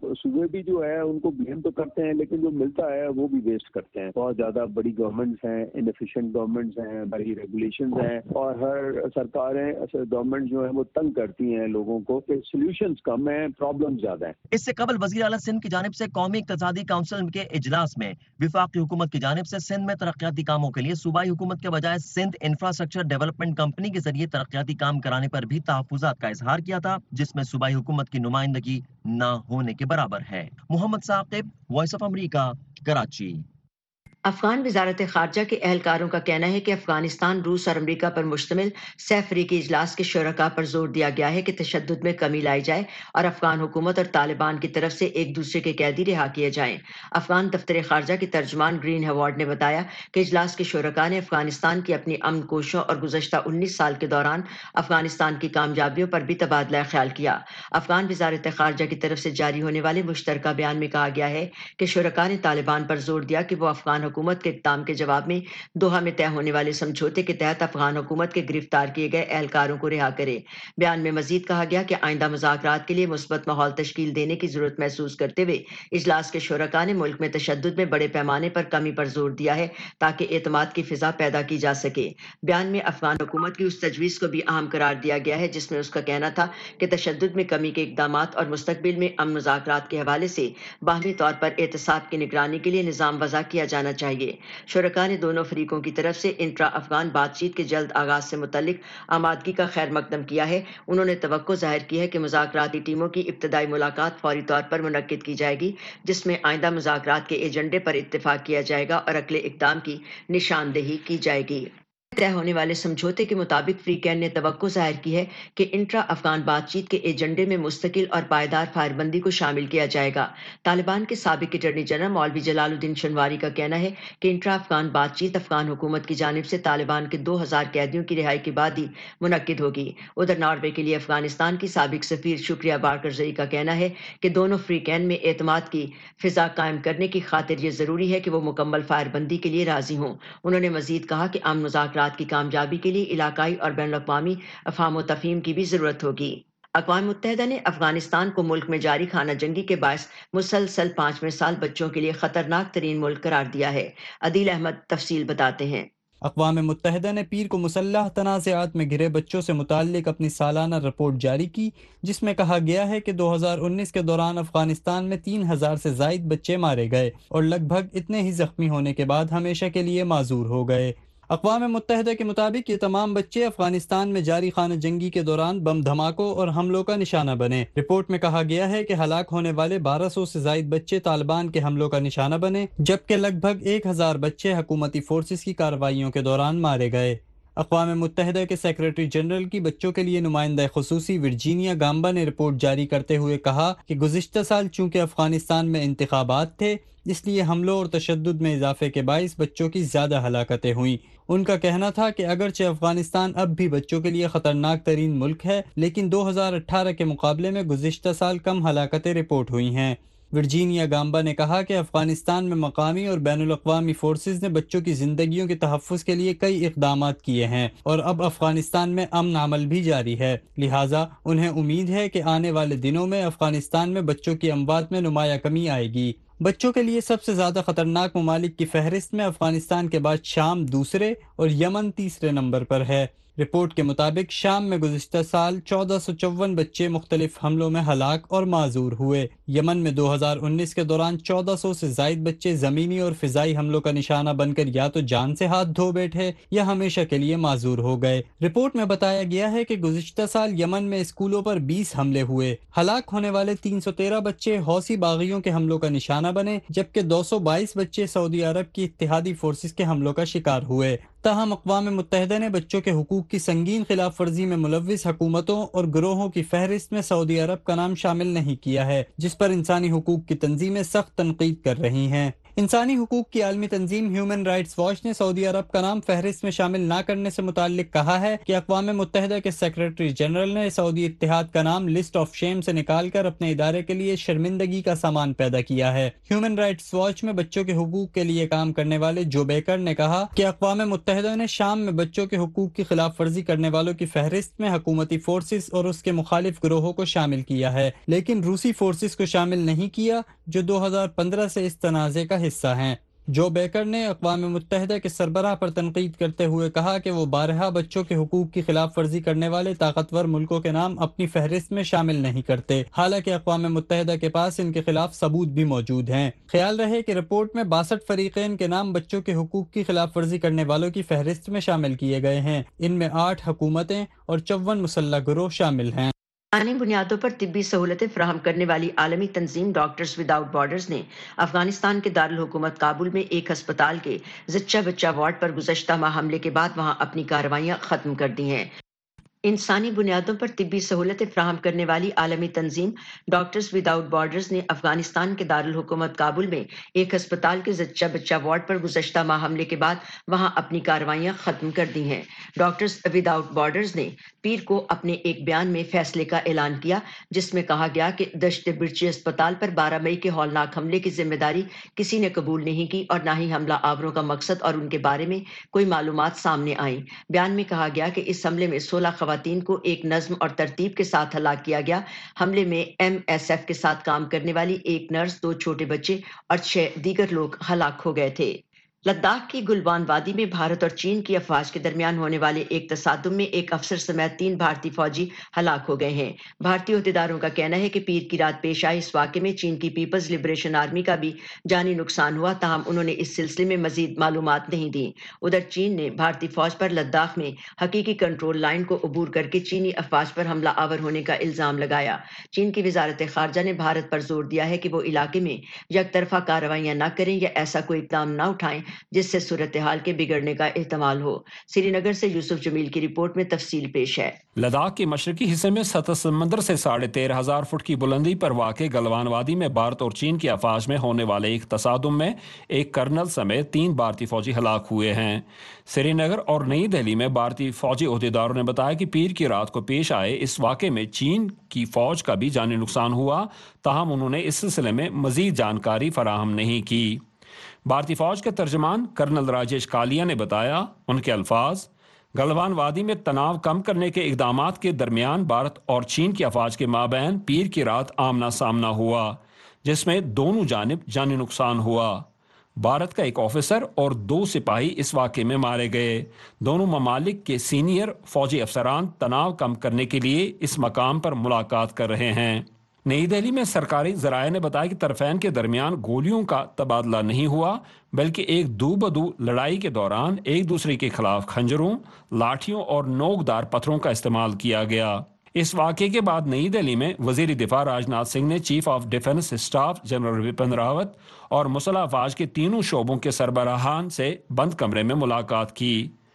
میجورٹی جو ہے ان کو بلیم تو کرتے ہیں لیکن جو ملتا ہے وہ بھی ویسٹ کرتے ہیں. بہت زیادہ بڑی گورنمنٹس ہیں, انفیشینٹ گورنمنٹس ہیں, بڑی ریگولیشنز ہیں, اور ہر سرکاریں گورنمنٹ جو ہیں وہ تنگ کرتی ہیں لوگوں کو کہ سولوشنز کم ہیں, پرابلم زیادہ ہیں. اس سے قبل وزیر اعلیٰ سندھ کی جانب سے قومی اقتصادی کونسل کے اجلاس میں وفاقی حکومت کی جانب سے سندھ میں ترقیاتی کاموں کے لیے صوبائی حکومت کے بجائے سندھ انفراسٹرکچر ڈیولپمنٹ کمپنی کے ذریعے ترقیاتی کام کرانے پر بھی تحفظات کا اظہار کیا تھا, جس میں صوبائی حکومت کی نمائندگی نہ ہونے کے برابر ہے. Muhammad Saqib, voice of America, Karachi. Afghan وزارت خارجہ کے اہلکاروں کا کہنا ہے کہ افغانستان, روس اور امریکہ پر مشتمل سہ فریقی اجلاس کے شرکاء پر زور دیا گیا ہے کہ تشدد میں کمی لائی جائے اور افغان حکومت اور طالبان کی طرف سے ایک دوسرے کے قیدی رہا کیے جائیں. افغان دفتر خارجہ کے ترجمان گرین ہیوارڈ نے بتایا کہ اجلاس کے شرکاء نے افغانستان کی اپنی امن کوشوں اور گزشتہ انیس سال کے دوران افغانستان کی کامیابیوں پر بھی تبادلہ خیال کیا. افغان وزارت خارجہ کی طرف سے جاری ہونے والے مشترکہ بیان میں کہا گیا ہے کہ شرکاء نے طالبان پر زور دیا کہ وہ افغان حکومت کے اقدام کے جواب میں دوحہ میں طے ہونے والے سمجھوتے کے تحت افغان حکومت کے گرفتار کیے گئے اہلکاروں کو رہا کرے. بیان میں مزید کہا گیا کہ آئندہ مذاکرات کے لیے مثبت ماحول تشکیل دینے کی ضرورت محسوس کرتے ہوئے اجلاس کے شرکاء نے ملک میں تشدد میں بڑے پیمانے پر کمی پر زور دیا ہے تاکہ اعتماد کی فضا پیدا کی جا سکے. بیان میں افغان حکومت کی اس تجویز کو بھی اہم قرار دیا گیا ہے جس میں اس کا کہنا تھا کہ تشدد میں کمی کے اقدامات اور مستقبل میں امن مذاکرات کے حوالے سے باہمی طور پر احتساب کی نگرانی کے لیے نظام وضع کیا جانا چاہیے. شرکاء نے دونوں فریقوں کی طرف سے انٹرا افغان بات چیت کے جلد آغاز سے متعلق آمادگی کا خیر مقدم کیا ہے. انہوں نے توقع ظاہر کی ہے کہ مذاکراتی ٹیموں کی ابتدائی ملاقات فوری طور پر منعقد کی جائے گی جس میں آئندہ مذاکرات کے ایجنڈے پر اتفاق کیا جائے گا اور اگلے اقدام کی نشاندہی کی جائے گی. طے ہونے والے سمجھوتے کے مطابق فریقین نے توقع ظاہر کی ہے کہ انٹرا افغان بات چیت کے ایجنڈے میں مستقل اور پائیدار فائر بندی کو شامل کیا جائے گا. طالبان کے سابق اٹارنی جنرل مولوی جلال الدین شنواری کا کہنا ہے کہ انٹرا افغان بات چیت افغان حکومت کی جانب سے طالبان کے دو ہزار قیدیوں کی رہائی کے بعد ہی منعقد ہوگی. ادھر ناروے کے لیے افغانستان کی سابق سفیر شکریہ بارکرزئی کا کہنا ہے کہ دونوں فریقین میں اعتماد کی فضا قائم کرنے کی خاطر یہ ضروری ہے کہ وہ مکمل فائر بندی کے لیے راضی ہوں. انہوں نے مزید کہا کہ امن مذاکرات کی کامیابی کے لیے علاقائی اور بین الاقوامی افہام و تفہیم کی بھی ضرورت ہوگی. اقوام متحدہ نے افغانستان کو ملک میں جاری خانہ جنگی کے باعث مسلسل پانچویں سال بچوں کے لیے خطرناک ترین ملک قرار دیا ہے. عدیل احمد تفصیل بتاتے ہیں. اقوام متحدہ نے پیر کو مسلح تنازعات میں گھرے بچوں سے متعلق اپنی سالانہ رپورٹ جاری کی جس میں کہا گیا ہے کہ دو ہزار انیس کے دوران افغانستان میں تین ہزار سے زائد بچے مارے گئے اور لگ بھگ اتنے ہی زخمی ہونے کے بعد ہمیشہ کے لیے معذور ہو گئے. اقوام متحدہ کے مطابق یہ تمام بچے افغانستان میں جاری خانہ جنگی کے دوران بم دھماکوں اور حملوں کا نشانہ بنے. رپورٹ میں کہا گیا ہے کہ ہلاک ہونے والے بارہ سو سے زائد بچے طالبان کے حملوں کا نشانہ بنے جبکہ لگ بھگ ایک ہزار بچے حکومتی فورسز کی کارروائیوں کے دوران مارے گئے. اقوام متحدہ کے سیکریٹری جنرل کی بچوں کے لیے نمائندہ خصوصی ورجینیا گامبا نے رپورٹ جاری کرتے ہوئے کہا کہ گزشتہ سال چونکہ افغانستان میں انتخابات تھے اس لیے حملوں اور تشدد میں اضافے کے باعث بچوں کی زیادہ ہلاکتیں ہوئیں. ان کا کہنا تھا کہ اگرچہ افغانستان اب بھی بچوں کے لیے خطرناک ترین ملک ہے لیکن دو ہزار اٹھارہ کے مقابلے میں گزشتہ سال کم ہلاکتیں رپورٹ ہوئی ہیں. ورجینیا گامبا نے کہا کہ افغانستان میں مقامی اور بین الاقوامی فورسز نے بچوں کی زندگیوں کے تحفظ کے لیے کئی اقدامات کیے ہیں اور اب افغانستان میں امن عمل بھی جاری ہے. لہٰذا انہیں امید ہے کہ آنے والے دنوں میں افغانستان میں بچوں کی اموات میں نمایاں کمی آئے گی. بچوں کے لیے سب سے زیادہ خطرناک ممالک کی فہرست میں افغانستان کے بعد شام دوسرے اور یمن تیسرے نمبر پر ہے. رپورٹ کے مطابق شام میں گزشتہ سال چودہ سو چون بچے مختلف حملوں میں ہلاک اور معذور ہوئے. یمن میں دو ہزار انیس کے دوران چودہ سو سے زائد بچے زمینی اور فضائی حملوں کا نشانہ بن کر یا تو جان سے ہاتھ دھو بیٹھے یا ہمیشہ کے لیے معذور ہو گئے. رپورٹ میں بتایا گیا ہے کہ گزشتہ سال یمن میں اسکولوں پر بیس حملے ہوئے. ہلاک ہونے والے تین سو تیرہ بچے حوثی باغیوں کے حملوں کا نشانہ بنے جبکہ دو سو بائیس بچے سعودی عرب کی اتحادی فورسز کے حملوں کا شکار ہوئے. تاہم اقوام متحدہ نے بچوں کے حقوق کی سنگین خلاف ورزی میں ملوث حکومتوں اور گروہوں کی فہرست میں سعودی عرب کا نام شامل نہیں کیا ہے جس پر انسانی حقوق کی تنظیمیں سخت تنقید کر رہی ہیں. انسانی حقوق کی عالمی تنظیم ہیومن رائٹس واچ نے سعودی عرب کا نام فہرست میں شامل نہ کرنے سے متعلق کہا ہے کہ اقوام متحدہ کے سیکریٹری جنرل نے سعودی اتحاد کا نام لسٹ آف شیم سے نکال کر اپنے ادارے کے لیے شرمندگی کا سامان پیدا کیا ہے۔ ہیومن رائٹس واچ میں بچوں کے حقوق کے لیے کام کرنے والے جو بیکر نے کہا کہ اقوام متحدہ نے شام میں بچوں کے حقوق کی خلاف ورزی کرنے والوں کی فہرست میں حکومتی فورسز اور اس کے مخالف گروہوں کو شامل کیا ہے، لیکن روسی فورسز کو شامل نہیں کیا جو دو ہزار پندرہ سے اس تنازع کا حصہ ہیں۔ جو بیکر نے اقوام متحدہ کے سربراہ پر تنقید کرتے ہوئے کہا کہ وہ بارہا بچوں کے حقوق کی خلاف ورزی کرنے والے طاقتور ملکوں کے نام اپنی فہرست میں شامل نہیں کرتے، حالانکہ اقوام متحدہ کے پاس ان کے خلاف ثبوت بھی موجود ہیں۔ خیال رہے کہ رپورٹ میں باسٹھ فریقین کے نام بچوں کے حقوق کی خلاف ورزی کرنے والوں کی فہرست میں شامل کیے گئے ہیں، ان میں آٹھ حکومتیں اور چون مسلح گروہ شامل ہیں۔ انسانی بنیادوں پر طبی سہولتیں فراہم کرنے والی عالمی تنظیم ڈاکٹرز وداؤٹ بارڈرز نے افغانستان کے دارالحکومت کابل میں ایک ہسپتال کے زچہ بچہ وارڈ پر گزشتہ ماہ حملے کے بعد وہاں اپنی کارروائیاں ختم کر دی ہیں۔ انسانی بنیادوں پر طبی سہولتیں فراہم کرنے والی عالمی تنظیم ڈاکٹرز وداؤٹ بارڈرز نے افغانستان کے دارالحکومت کابل میں ایک ہسپتال کے زچہ بچہ وارڈ پر گزشتہ ماہ حملے کے بعد وہاں اپنی کارروائیاں ختم کر دی ہیں۔ ڈاکٹرز وداؤٹ بارڈرز نے پیر کو اپنے ایک بیان میں فیصلے کا اعلان کیا، جس میں کہا گیا کہ دشت برچی اسپتال پر بارہ مئی کے ہولناک حملے کی ذمہ داری کسی نے قبول نہیں کی اور نہ ہی حملہ آوروں کا مقصد اور ان کے بارے میں کوئی معلومات سامنے آئیں۔ بیان میں کہا گیا کہ اس حملے میں سولہ خواتین کو ایک نظم اور ترتیب کے ساتھ ہلاک کیا گیا۔ حملے میں ایم ایس ایف کے ساتھ کام کرنے والی ایک نرس، دو چھوٹے بچے اور چھ دیگر لوگ ہلاک ہو گئے تھے۔ لداخ کی گلوان وادی میں بھارت اور چین کی افواج کے درمیان ہونے والے ایک تصادم میں ایک افسر سمیت تین بھارتی فوجی ہلاک ہو گئے ہیں۔ بھارتی عہدیداروں کا کہنا ہے کہ پیر کی رات پیش آئے اس واقعے میں چین کی پیپلز لبریشن آرمی کا بھی جانی نقصان ہوا، تاہم انہوں نے اس سلسلے میں مزید معلومات نہیں دیں۔ ادھر چین نے بھارتی فوج پر لداخ میں حقیقی کنٹرول لائن کو عبور کر کے چینی افواج پر حملہ آور ہونے کا الزام لگایا۔ چین کی وزارت خارجہ نے بھارت پر زور دیا ہے کہ وہ علاقے میں یک طرفہ کارروائیاں نہ کریں یا ایسا کوئی اقدام نہ اٹھائیں جس سے صورتحال کے بگڑنے کا احتمال ہو۔ سری نگر سے یوسف جمیل کی رپورٹ میں تفصیل پیش ہے۔ لداخ کے مشرقی حصے میں سطح سمندر سے ساڑھے تیرہ ہزار فٹ کی بلندی پر واقع گلوان وادی میں بھارت اور چین کی افواج میں ہونے والے ایک تصادم میں ایک کرنل سمیت تین بھارتی فوجی ہلاک ہوئے ہیں۔ سری نگر اور نئی دہلی میں بھارتی فوجی عہدیداروں نے بتایا کہ پیر کی رات کو پیش آئے اس واقعے میں چین کی فوج کا بھی جانی نقصان ہوا، تاہم انہوں نے اس سلسلے میں مزید جانکاری فراہم نہیں کی۔ بھارتی فوج کے ترجمان کرنل راجیش کالیا نے بتایا، ان کے الفاظ، گلوان وادی میں تناؤ کم کرنے کے اقدامات کے درمیان بھارت اور چین کی افواج کے مابین پیر کی رات آمنا سامنا ہوا، جس میں دونوں جانب جانی نقصان ہوا۔ بھارت کا ایک آفیسر اور دو سپاہی اس واقعے میں مارے گئے۔ دونوں ممالک کے سینئر فوجی افسران تناؤ کم کرنے کے لیے اس مقام پر ملاقات کر رہے ہیں۔ نئی دہلی میں سرکاری ذرائع نے بتایا کہ طرفین کے درمیان گولیوں کا تبادلہ نہیں ہوا، بلکہ ایک دو بدو لڑائی کے دوران ایک دوسرے کے خلاف خنجروں، لاٹھیوں اور نوکدار پتھروں کا استعمال کیا گیا۔ اس واقعے کے بعد نئی دہلی میں وزیر دفاع راجناتھ سنگھ نے chief of defence staff general Bipin Rawat اور مسلح افواج کے تینوں شعبوں کے سربراہان سے بند کمرے میں ملاقات کی۔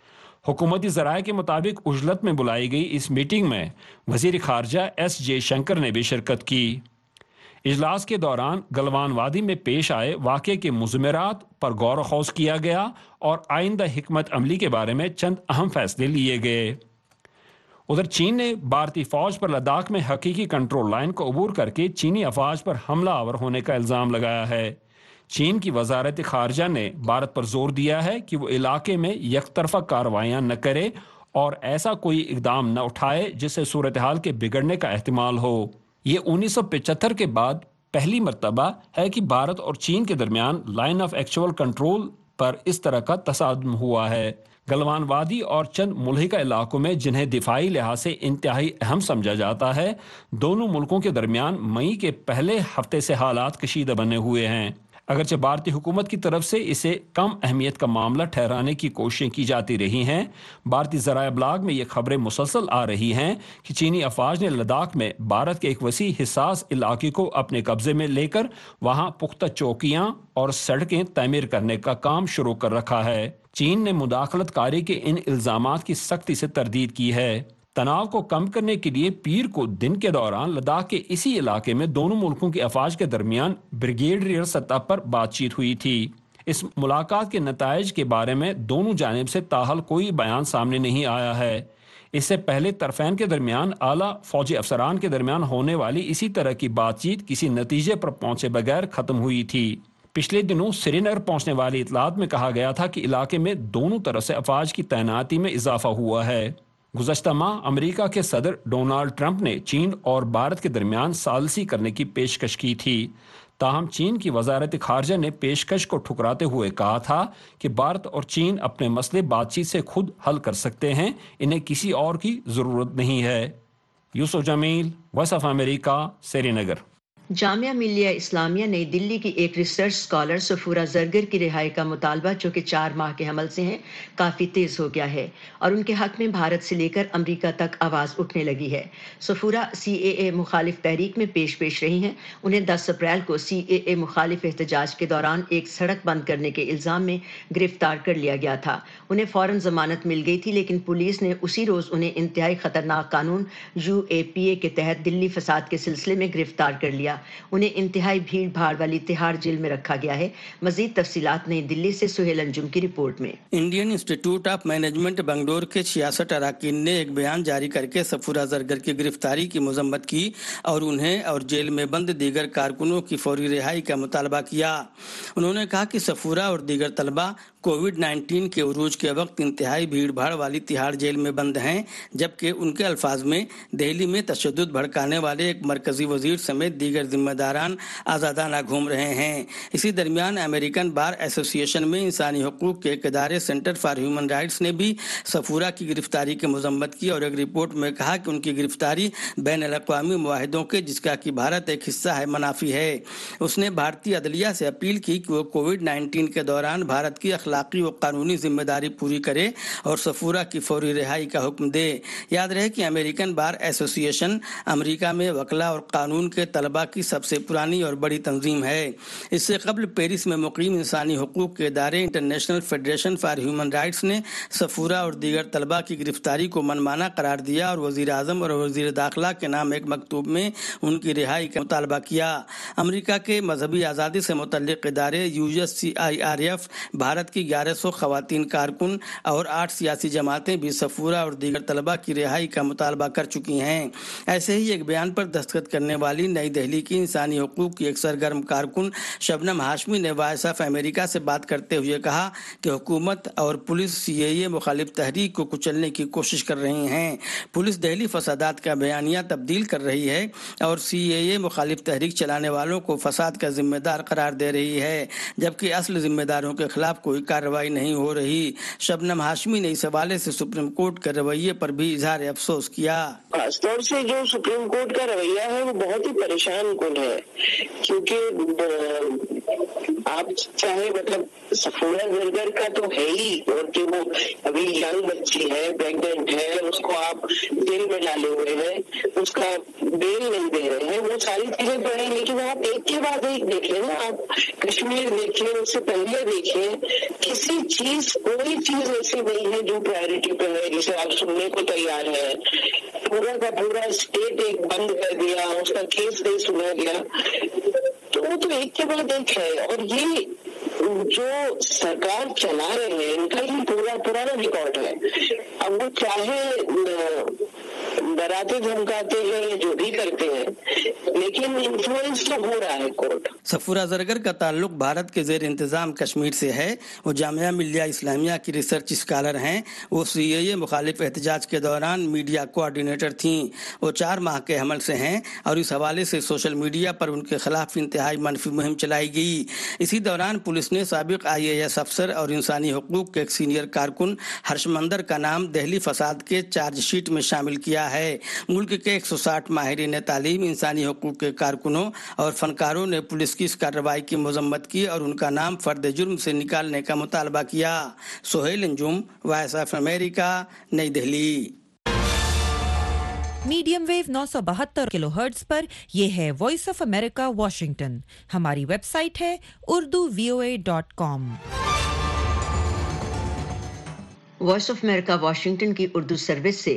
حکومتی ذرائع کے مطابق عجلت میں بلائی گئی اس میٹنگ میں وزیر خارجہ ایس جے شنکر نے بھی شرکت کی۔ اجلاس کے دوران گلوان وادی میں پیش آئے واقعے کے مضمرات پر غور و خوض کیا گیا اور آئندہ حکمت عملی کے بارے میں چند اہم فیصلے لیے گئے۔ ادھر چین نے بھارتی فوج پر لداخ میں حقیقی کنٹرول لائن کو عبور کر کے چینی افواج پر حملہ آور ہونے کا الزام لگایا ہے۔ چین کی وزارت خارجہ نے بھارت پر زور دیا ہے کہ وہ علاقے میں یک طرفہ کارروائیاں نہ کرے اور ایسا کوئی اقدام نہ اٹھائے جس سے صورتحال کے بگڑنے کا احتمال ہو۔ یہ انیس سو پچہتر کے بعد پہلی مرتبہ ہے کہ بھارت اور چین کے درمیان لائن آف ایکچوئل کنٹرول پر اس طرح کا تصادم ہوا ہے۔ گلوان وادی اور چند ملحقہ علاقوں میں جنہیں دفاعی لحاظ سے انتہائی اہم سمجھا جاتا ہے، دونوں ملکوں کے درمیان مئی کے پہلے ہفتے سے حالات کشیدہ بنے ہوئے ہیں۔ اگرچہ بھارتی حکومت کی طرف سے اسے کم اہمیت کا معاملہ ٹھہرانے کی کوششیں کی جاتی رہی ہیں، بھارتی ذرائع ابلاغ میں یہ خبریں مسلسل آ رہی ہیں کہ چینی افواج نے لداخ میں بھارت کے ایک وسیع حساس علاقے کو اپنے قبضے میں لے کر وہاں پختہ چوکیاں اور سڑکیں تعمیر کرنے کا کام شروع کر رکھا ہے۔ چین نے مداخلت کاری کے ان الزامات کی سختی سے تردید کی ہے۔ तनाव को कम करने के लिए पीर को दिन के दौरान लद्दाख के इसी इलाके में दोनों मुल्कों की अफवाज के दरमियान ब्रिगेडियर सतह पर बातचीत हुई थी। इस मुलाकात के नताइज के बारे में दोनों जानिब से ताहल कोई बयान सामने नहीं आया है। इससे पहले तरफैन के दरमियान आला फौजी अफसरान के दरमियान होने वाली इसी तरह की बातचीत किसी नतीजे पर पहुंचे बगैर खत्म हुई थी। पिछले दिनों श्रीनगर पहुंचने वाली इतलात में कहा गया था कि इलाके में दोनों तरफ से अफवाज की तैनाती में इजाफा हुआ है। गुज़श्ता माह अमेरिका के सदर डोनाल्ड ट्रंप ने चीन और भारत के दरमियान सालसी करने की पेशकश की थी। ताहम चीन की वजारत खारजा ने पेशकश को ठुकराते हुए कहा था कि भारत और चीन अपने मसले बातचीत से खुद हल कर सकते हैं, इन्हें किसी और की ज़रूरत नहीं है। Yusuf Jameel, voice of America, Srinagar. Jamia Millia Islamia New Delhi की एक रिसर्च स्कॉलर सफूरा जरगर की रिहाई का मुतालबा जो कि चार माह के हमल से हैं काफ़ी तेज़ हो गया है और उनके हक में भारत से लेकर अमेरिका तक आवाज़ उठने लगी है। सफूरा सी ए ए मुखालिफ तहरीक में पेश पेश रही हैं। उन्हें दस अप्रैल को सी ए ए मुखालिफ एहतजाज के दौरान एक सड़क बंद करने के इल्ज़ाम में गिरफ्तार कर लिया गया था। उन्हें फ़ौरन ज़मानत मिल गई थी, लेकिन पुलिस ने उसी रोज़ उन्हें इंतहाई ख़तरनाक कानून यू ए पी ए के तहत दिल्ली फसाद के सिलसिले में गिरफ्तार कर लिया। उन्हें इंतहाई भीड़ भाड़ वाली तिहाड़ जेल में रखा गया है। मजीद तफसीलात नई दिल्ली से सुहेल अंजुम की रिपोर्ट में। Indian institute of management Bangalore के छियासठ अरकान ने एक बयान जारी करके सफूरा जरगर की गिरफ्तारी की मजम्मत की और उन्हें और जेल में बंद दीगर कारकुनों की फौरी रिहाई का मुतालबा किया। उन्होंने कहा कि सफूरा और दीगर तलबा कोविड नाइन्टीन के उरूज के वक्त इंतहाई भीड़ भाड़ वाली तिहाड़ जेल में बंद हैं, जबकि उनके अल्फाज में दिल्ली में तशद्दुद भड़काने वाले एक मरकजी वजीर समेत दीगर जिम्मेदारान आज़ादाना घूम रहे हैं। इसी दरमियान अमेरिकन बार एसोसिएशन में इंसानी हकूक़ के एक इदारे सेंटर फॉर ह्यूमन राइट्स ने भी सफूरा की गिरफ्तारी की मजम्मत की और एक रिपोर्ट में कहा कि उनकी गिरफ्तारी बैन अल-अक़वामी मुआहिदों के जिसका कि भारत एक हिस्सा है मनाफी है। उसने भारतीय अदलिया से अपील की कि वो कोविड नाइन्टीन के दौरान भारत की अखलाकी व कानूनी जिम्मेदारी पूरी करे और सफूरा की फौरी रिहाई का हुक्म दे। याद रहे कि अमेरिकन बार एसोसिएशन अमेरिका में वकला और कानून के तलबा की सबसे पुरानी और बड़ी तंजीम है। इससे कबल पेरिस में मुकीम इंसानी हकूक़ के इदारे international federation for human rights ने सफूरा और दीगर तलबा की गिरफ्तारी को मनमाना करार दिया और वज़ीर आज़म और वज़ीर दाखिला के नाम एक मकतूब में उनकी रिहाई का मुतालबा किया। अमेरिका के मजहबी आज़ादी से मुतल्लिक़ इदारे U S C I R F, Bharat की ग्यारह सौ खवातीन कारकुन और आठ सियासी जमातें भी सफूरा और दीगर तलबा की रिहाई का मुतालबा कर चुकी हैं। ऐसे ही एक बयान पर दस्तखत करने वाली नई दिल्ली की इंसानी हकूक़ की एक सरगर्म कारकुन शबनम हाशमी ने वॉइस ऑफ अमेरिका से बात करते हुए कहा कि हुकूमत और पुलिस सी ए ए मुखालिफ तहरीक को कुचलने की कोशिश कर रही हैं। पुलिस दिल्ली फसादात का बयानिया तब्दील कर रही है और सी ए ए मुखालिफ तहरीक चलाने वालों को फसाद का जिम्मेदार करार दे रही है, जबकि असल जिम्मेदारों के खिलाफ कोई कार्रवाई नहीं हो रही। शबनम हाशमी ने इस हवाले से सुप्रीम कोर्ट के रवैये पर भी इजहार अफसोस किया। खासतौर से जो सुप्रीम कोर्ट का रवैया है वो बहुत ही परेशान कुन है, क्योंकि आप चाहे मतलब सफूरा जरगर का तो है ही, और कि वो अभी यंग बच्ची है, प्रेग्नेंट है, उसको आप जेल में डाले हुए हैं, उसका बेल नहीं दे रहे हैं, वो सारी चीजें तो है। लेकिन आप एक के बाद एक देखिए ना, आप कश्मीर देखिए, उससे पहले देखिए, किसी चीज कोई चीज ऐसी नहीं है जो प्रायोरिटी पे है जिसे आप सुनने को तैयार है। पूरा का पूरा स्टेट एक बंद कर दिया, उसका केस नहीं सुना गया, तो वो तो एक के बाद एक है। और ये जो सरकार चला रहे हैं इनका ही पूरा पुराना रिकॉर्ड है। अब वो चाहे डराते धमकाते हैं, जो भी करते हैं, लेकिन इन्फ्लुएंस तो हो रहा है कोर्ट। सफूरा जरगर का ताल्लुक भारत के जेर इंतजाम कश्मीर से है। वो जामिया मिल्लिया इस्लामिया की रिसर्च स्कॉलर हैं। वो सी ए ए मुखालिफ एहतजाज के दौरान मीडिया कोऑर्डिनेटर थीं। वो चार माह के हमल से हैं और इस हवाले से सोशल मीडिया पर उनके खिलाफ इंतहाई मनफी मुहिम चलाई गई। इसी दौरान पुलिस ने साबिक आई ए एस अफसर और इंसानी हकूक़ के एक सीनियर कारकुन हर्षमंदर का नाम दिल्ली फसाद के चार्जशीट में शामिल किया है। मुल्क के एक सौ साठ माहिरीन तालीम, इंसानी हकूक़ के कारकुनों और फनकारों ने पुलिस की इस कार्रवाई की मजम्मत की और उनका नाम फर्द जुर्म से निकालने का मुतालबा किया। Sohail Anjum, voice of America, New Delhi. Medium wave नौ सौ बहत्तर किलो हर्ट्ज पर यह है वॉइस ऑफ अमेरिका वाशिंगटन। हमारी वेबसाइट है Urdu V O A dot com. Voice of America Washington की उर्दू सर्विस से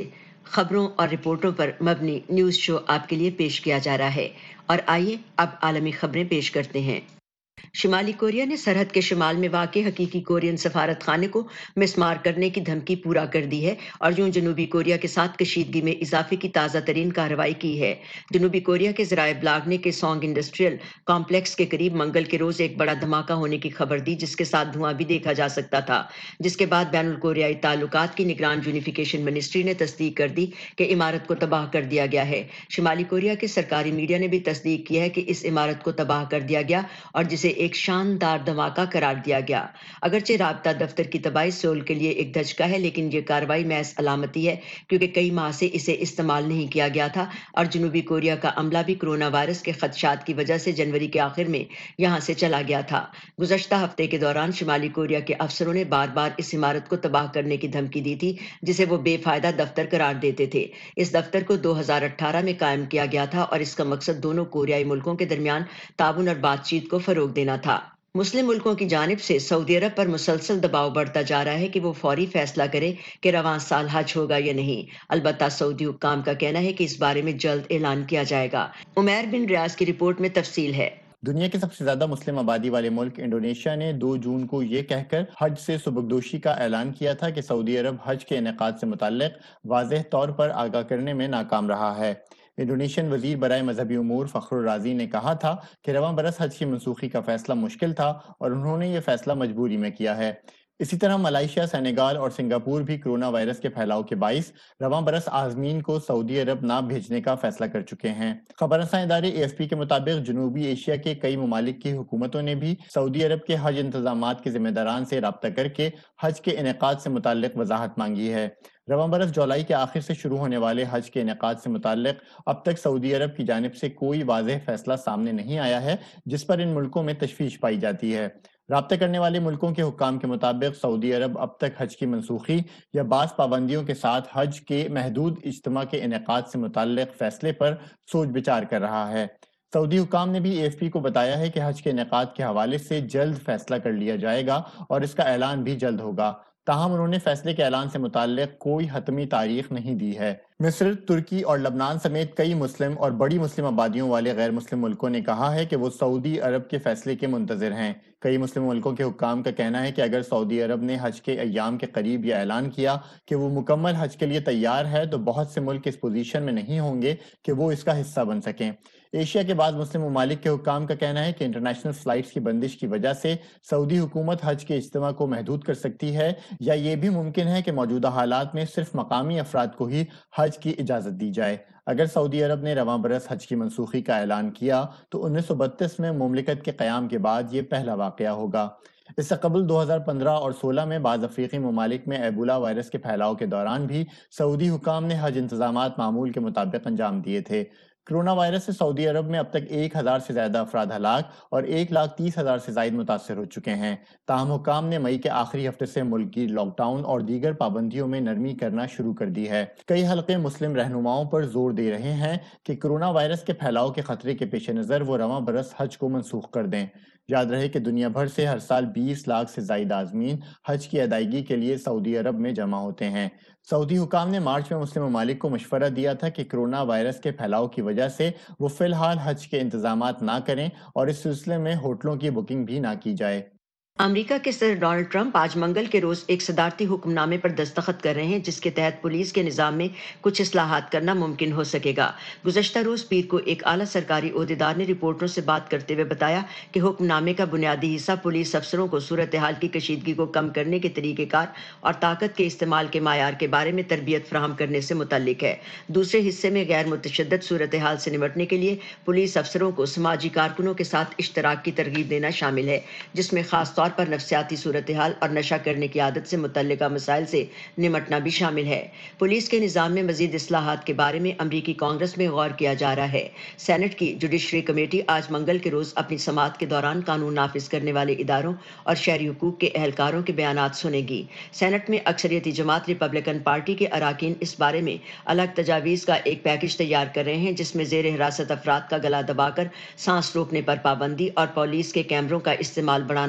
خبروں اور رپورٹوں پر مبنی نیوز شو آپ کے لیے پیش کیا جا رہا ہے، اور آئیے اب عالمی خبریں پیش کرتے ہیں۔ شمالی کوریا نے سرحد کے شمال میں واقع حقیقی کورین سفارت خانے کو مسمار کرنے کی دھمکی پورا کر دی ہے اور یوں جنوبی کوریا کے ساتھ کشیدگی میں اضافے کی تازہ ترین کارروائی کی ہے۔ جنوبی کوریا کے ذرائع ابلاغ نے کیسونگ انڈسٹریل کمپلیکس کے قریب منگل کے روز ایک بڑا دھماکہ ہونے کی خبر دی، جس کے ساتھ دھواں بھی دیکھا جا سکتا تھا، جس کے بعد بین الکوریائی تعلقات کی نگران یونیفیکیشن منسٹری نے تصدیق کر دی کہ عمارت کو تباہ کر دیا گیا ہے۔ شمالی کوریا کے سرکاری میڈیا نے بھی تصدیق کی ہے کہ اس عمارت کو تباہ کر دیا گیا اور جسے ایک شاندار دھماکہ قرار دیا گیا۔ اگرچہ رابطہ دفتر کی تباہی سول کے لیے ایک دھچکا ہے، لیکن یہ کارروائی محض علامتی ہے کیونکہ کئی ماہ سے اسے استعمال نہیں کیا گیا تھا اور جنوبی کوریا کا عملہ بھی کرونا وائرس کے خدشات کی وجہ سے جنوری کے آخر میں یہاں سے چلا گیا تھا۔ گزشتہ ہفتے کے دوران شمالی کوریا کے افسروں نے بار بار اس عمارت کو تباہ کرنے کی دھمکی دی تھی، جسے وہ بے فائدہ دفتر قرار دیتے تھے۔ اس دفتر کو دو ہزار اٹھارہ میں قائم کیا گیا تھا اور اس کا مقصد دونوں کوریائی ملکوں کے درمیان تعاون اور بات چیت کو فروغ دینا تھا۔ مسلم ملکوں کی جانب سے سعودی عرب پر مسلسل دباؤ بڑھتا جا رہا ہے کہ وہ فوری فیصلہ کرے کہ رواں سال حج ہوگا یا نہیں۔ البتہ سعودی حکام کا کہنا ہے کہ اس بارے میں جلد اعلان کیا جائے گا۔ عمیر بن ریاض کی رپورٹ میں تفصیل ہے۔ دنیا کے سب سے زیادہ مسلم آبادی والے ملک انڈونیشیا نے دو جون کو یہ کہہ کر حج سے سبکدوشی کا اعلان کیا تھا کہ سعودی عرب حج کے انعقاد سے متعلق واضح طور پر آگاہ کرنے میں ناکام رہا ہے۔ انڈونیشین وزیر برائے مذہبی امور فخر الرازی نے کہا تھا کہ رواں برس حج کی منسوخی کا فیصلہ مشکل تھا اور انہوں نے یہ فیصلہ مجبوری میں کیا ہے۔ اسی طرح ملائیشیا، سینیگال اور سنگاپور بھی کرونا وائرس کے پھیلاؤ کے باعث رواں برس عازمین کو سعودی عرب نہ بھیجنے کا فیصلہ کر چکے ہیں۔ خبر رساں ادارے اے ایف پی کے مطابق جنوبی ایشیا کے کئی ممالک کی حکومتوں نے بھی سعودی عرب کے حج انتظامات کے ذمہ داران سے رابطہ کر کے حج کے انعقاد سے متعلق وضاحت مانگی ہے۔ رواں برس جولائی کے آخر سے شروع ہونے والے حج کے انعقاد سے متعلق اب تک سعودی عرب کی جانب سے کوئی واضح فیصلہ سامنے نہیں آیا ہے، جس پر ان ملکوں میں تشویش پائی جاتی ہے۔ رابطہ کرنے والے ملکوں کے حکام کے مطابق سعودی عرب اب تک حج کی منسوخی یا بعض پابندیوں کے ساتھ حج کے محدود اجتماع کے انعقاد سے متعلق فیصلے پر سوچ بچار کر رہا ہے۔ سعودی حکام نے بھی اے ایف پی کو بتایا ہے کہ حج کے انعقاد کے حوالے سے جلد فیصلہ کر لیا جائے گا اور اس کا اعلان بھی جلد ہوگا، تاہم انہوں نے فیصلے کے اعلان سے متعلق کوئی حتمی تاریخ نہیں دی ہے۔ مصر، ترکی اور لبنان سمیت کئی مسلم اور بڑی مسلم آبادیوں والے غیر مسلم ملکوں نے کہا ہے کہ وہ سعودی عرب کے فیصلے کے منتظر ہیں۔ کئی مسلم ملکوں کے حکام کا کہنا ہے کہ اگر سعودی عرب نے حج کے ایام کے قریب یہ اعلان کیا کہ وہ مکمل حج کے لیے تیار ہے تو بہت سے ملک اس پوزیشن میں نہیں ہوں گے کہ وہ اس کا حصہ بن سکیں۔ ایشیا کے بعض مسلم ممالک کے حکام کا کہنا ہے کہ انٹرنیشنل فلائٹس کی بندش کی وجہ سے سعودی حکومت حج کے اجتماع کو محدود کر سکتی ہے، یا یہ بھی ممکن ہے کہ موجودہ حالات میں صرف مقامی افراد کو ہی حج کی اجازت دی جائے۔ اگر سعودی عرب نے رواں برس حج کی منسوخی کا اعلان کیا تو انیس سو بتیس میں مملکت کے قیام کے بعد یہ پہلا واقعہ ہوگا۔ اس سے قبل دو ہزار پندرہ اور سولہ میں بعض افریقی ممالک میں ایبولا وائرس کے پھیلاؤ کے دوران بھی سعودی حکام نے حج انتظامات معمول کے مطابق انجام دیے تھے۔ کرونا وائرس سے سعودی عرب میں اب تک ایک ہزار سے زیادہ افراد ہلاک اور ایک لاکھ تیس ہزار سے زائد متاثر ہو چکے ہیں۔ تاہم حکام نے مئی کے آخری ہفتے سے ملک کی لاک ڈاؤن اور دیگر پابندیوں میں نرمی کرنا شروع کر دی ہے۔ کئی حلقے مسلم رہنماؤں پر زور دے رہے ہیں کہ کرونا وائرس کے پھیلاؤ کے خطرے کے پیش نظر وہ رواں برس حج کو منسوخ کر دیں۔ یاد رہے کہ دنیا بھر سے ہر سال بیس لاکھ سے زائد عازمین حج کی ادائیگی کے لیے سعودی عرب میں جمع ہوتے ہیں۔ سعودی حکام نے مارچ میں مسلم ممالک کو مشورہ دیا تھا کہ کرونا وائرس کے پھیلاؤ کی وجہ سے وہ فی الحال حج کے انتظامات نہ کریں اور اس سلسلے میں ہوٹلوں کی بکنگ بھی نہ کی جائے۔ امریکہ کے صدر ڈونلڈ ٹرمپ آج منگل کے روز ایک صدارتی حکم نامے پر دستخط کر رہے ہیں جس کے تحت پولیس کے نظام میں کچھ اصلاحات کرنا ممکن ہو سکے گا۔ گزشتہ روز پیر کو ایک اعلیٰ سرکاری عہدیدار نے رپورٹروں سے بات کرتے ہوئے بتایا کہ حکم نامے کا بنیادی حصہ پولیس افسروں کو صورتحال کی کشیدگی کو کم کرنے کے طریقہ کار اور طاقت کے استعمال کے معیار کے بارے میں تربیت فراہم کرنے سے متعلق ہے۔ دوسرے حصے میں غیر متشدد صورتحال سے نمٹنے کے لیے پولیس افسروں کو سماجی کارکنوں کے ساتھ اشتراک کی ترغیب دینا شامل ہے، جس میں خاص طور پر نفسیاتی صورتحال اور نشہ کرنے کی عادت سے متعلقہ مسائل سے نمٹنا بھی شامل ہے۔ پولیس کے نظام میں مزید اصلاحات کے بارے میں امریکی کانگریس میں غور کیا جا رہا ہے۔ سینٹ کی جوڈیشری کمیٹی آج منگل کے روز اپنی سماعت کے دوران قانون نافذ کرنے والے اداروں اور شہری حقوق کے اہلکاروں کے بیانات سنے گی۔ سینٹ میں اکثریتی جماعت ریپبلکن پارٹی کے اراکین اس بارے میں الگ تجاویز کا ایک پیکج تیار کر رہے ہیں جس میں زیر حراست افراد کا گلا دبا کر سانس روکنے پر پابندی اور پولیس کے کیمروں کا استعمال بڑھانا بھی شامل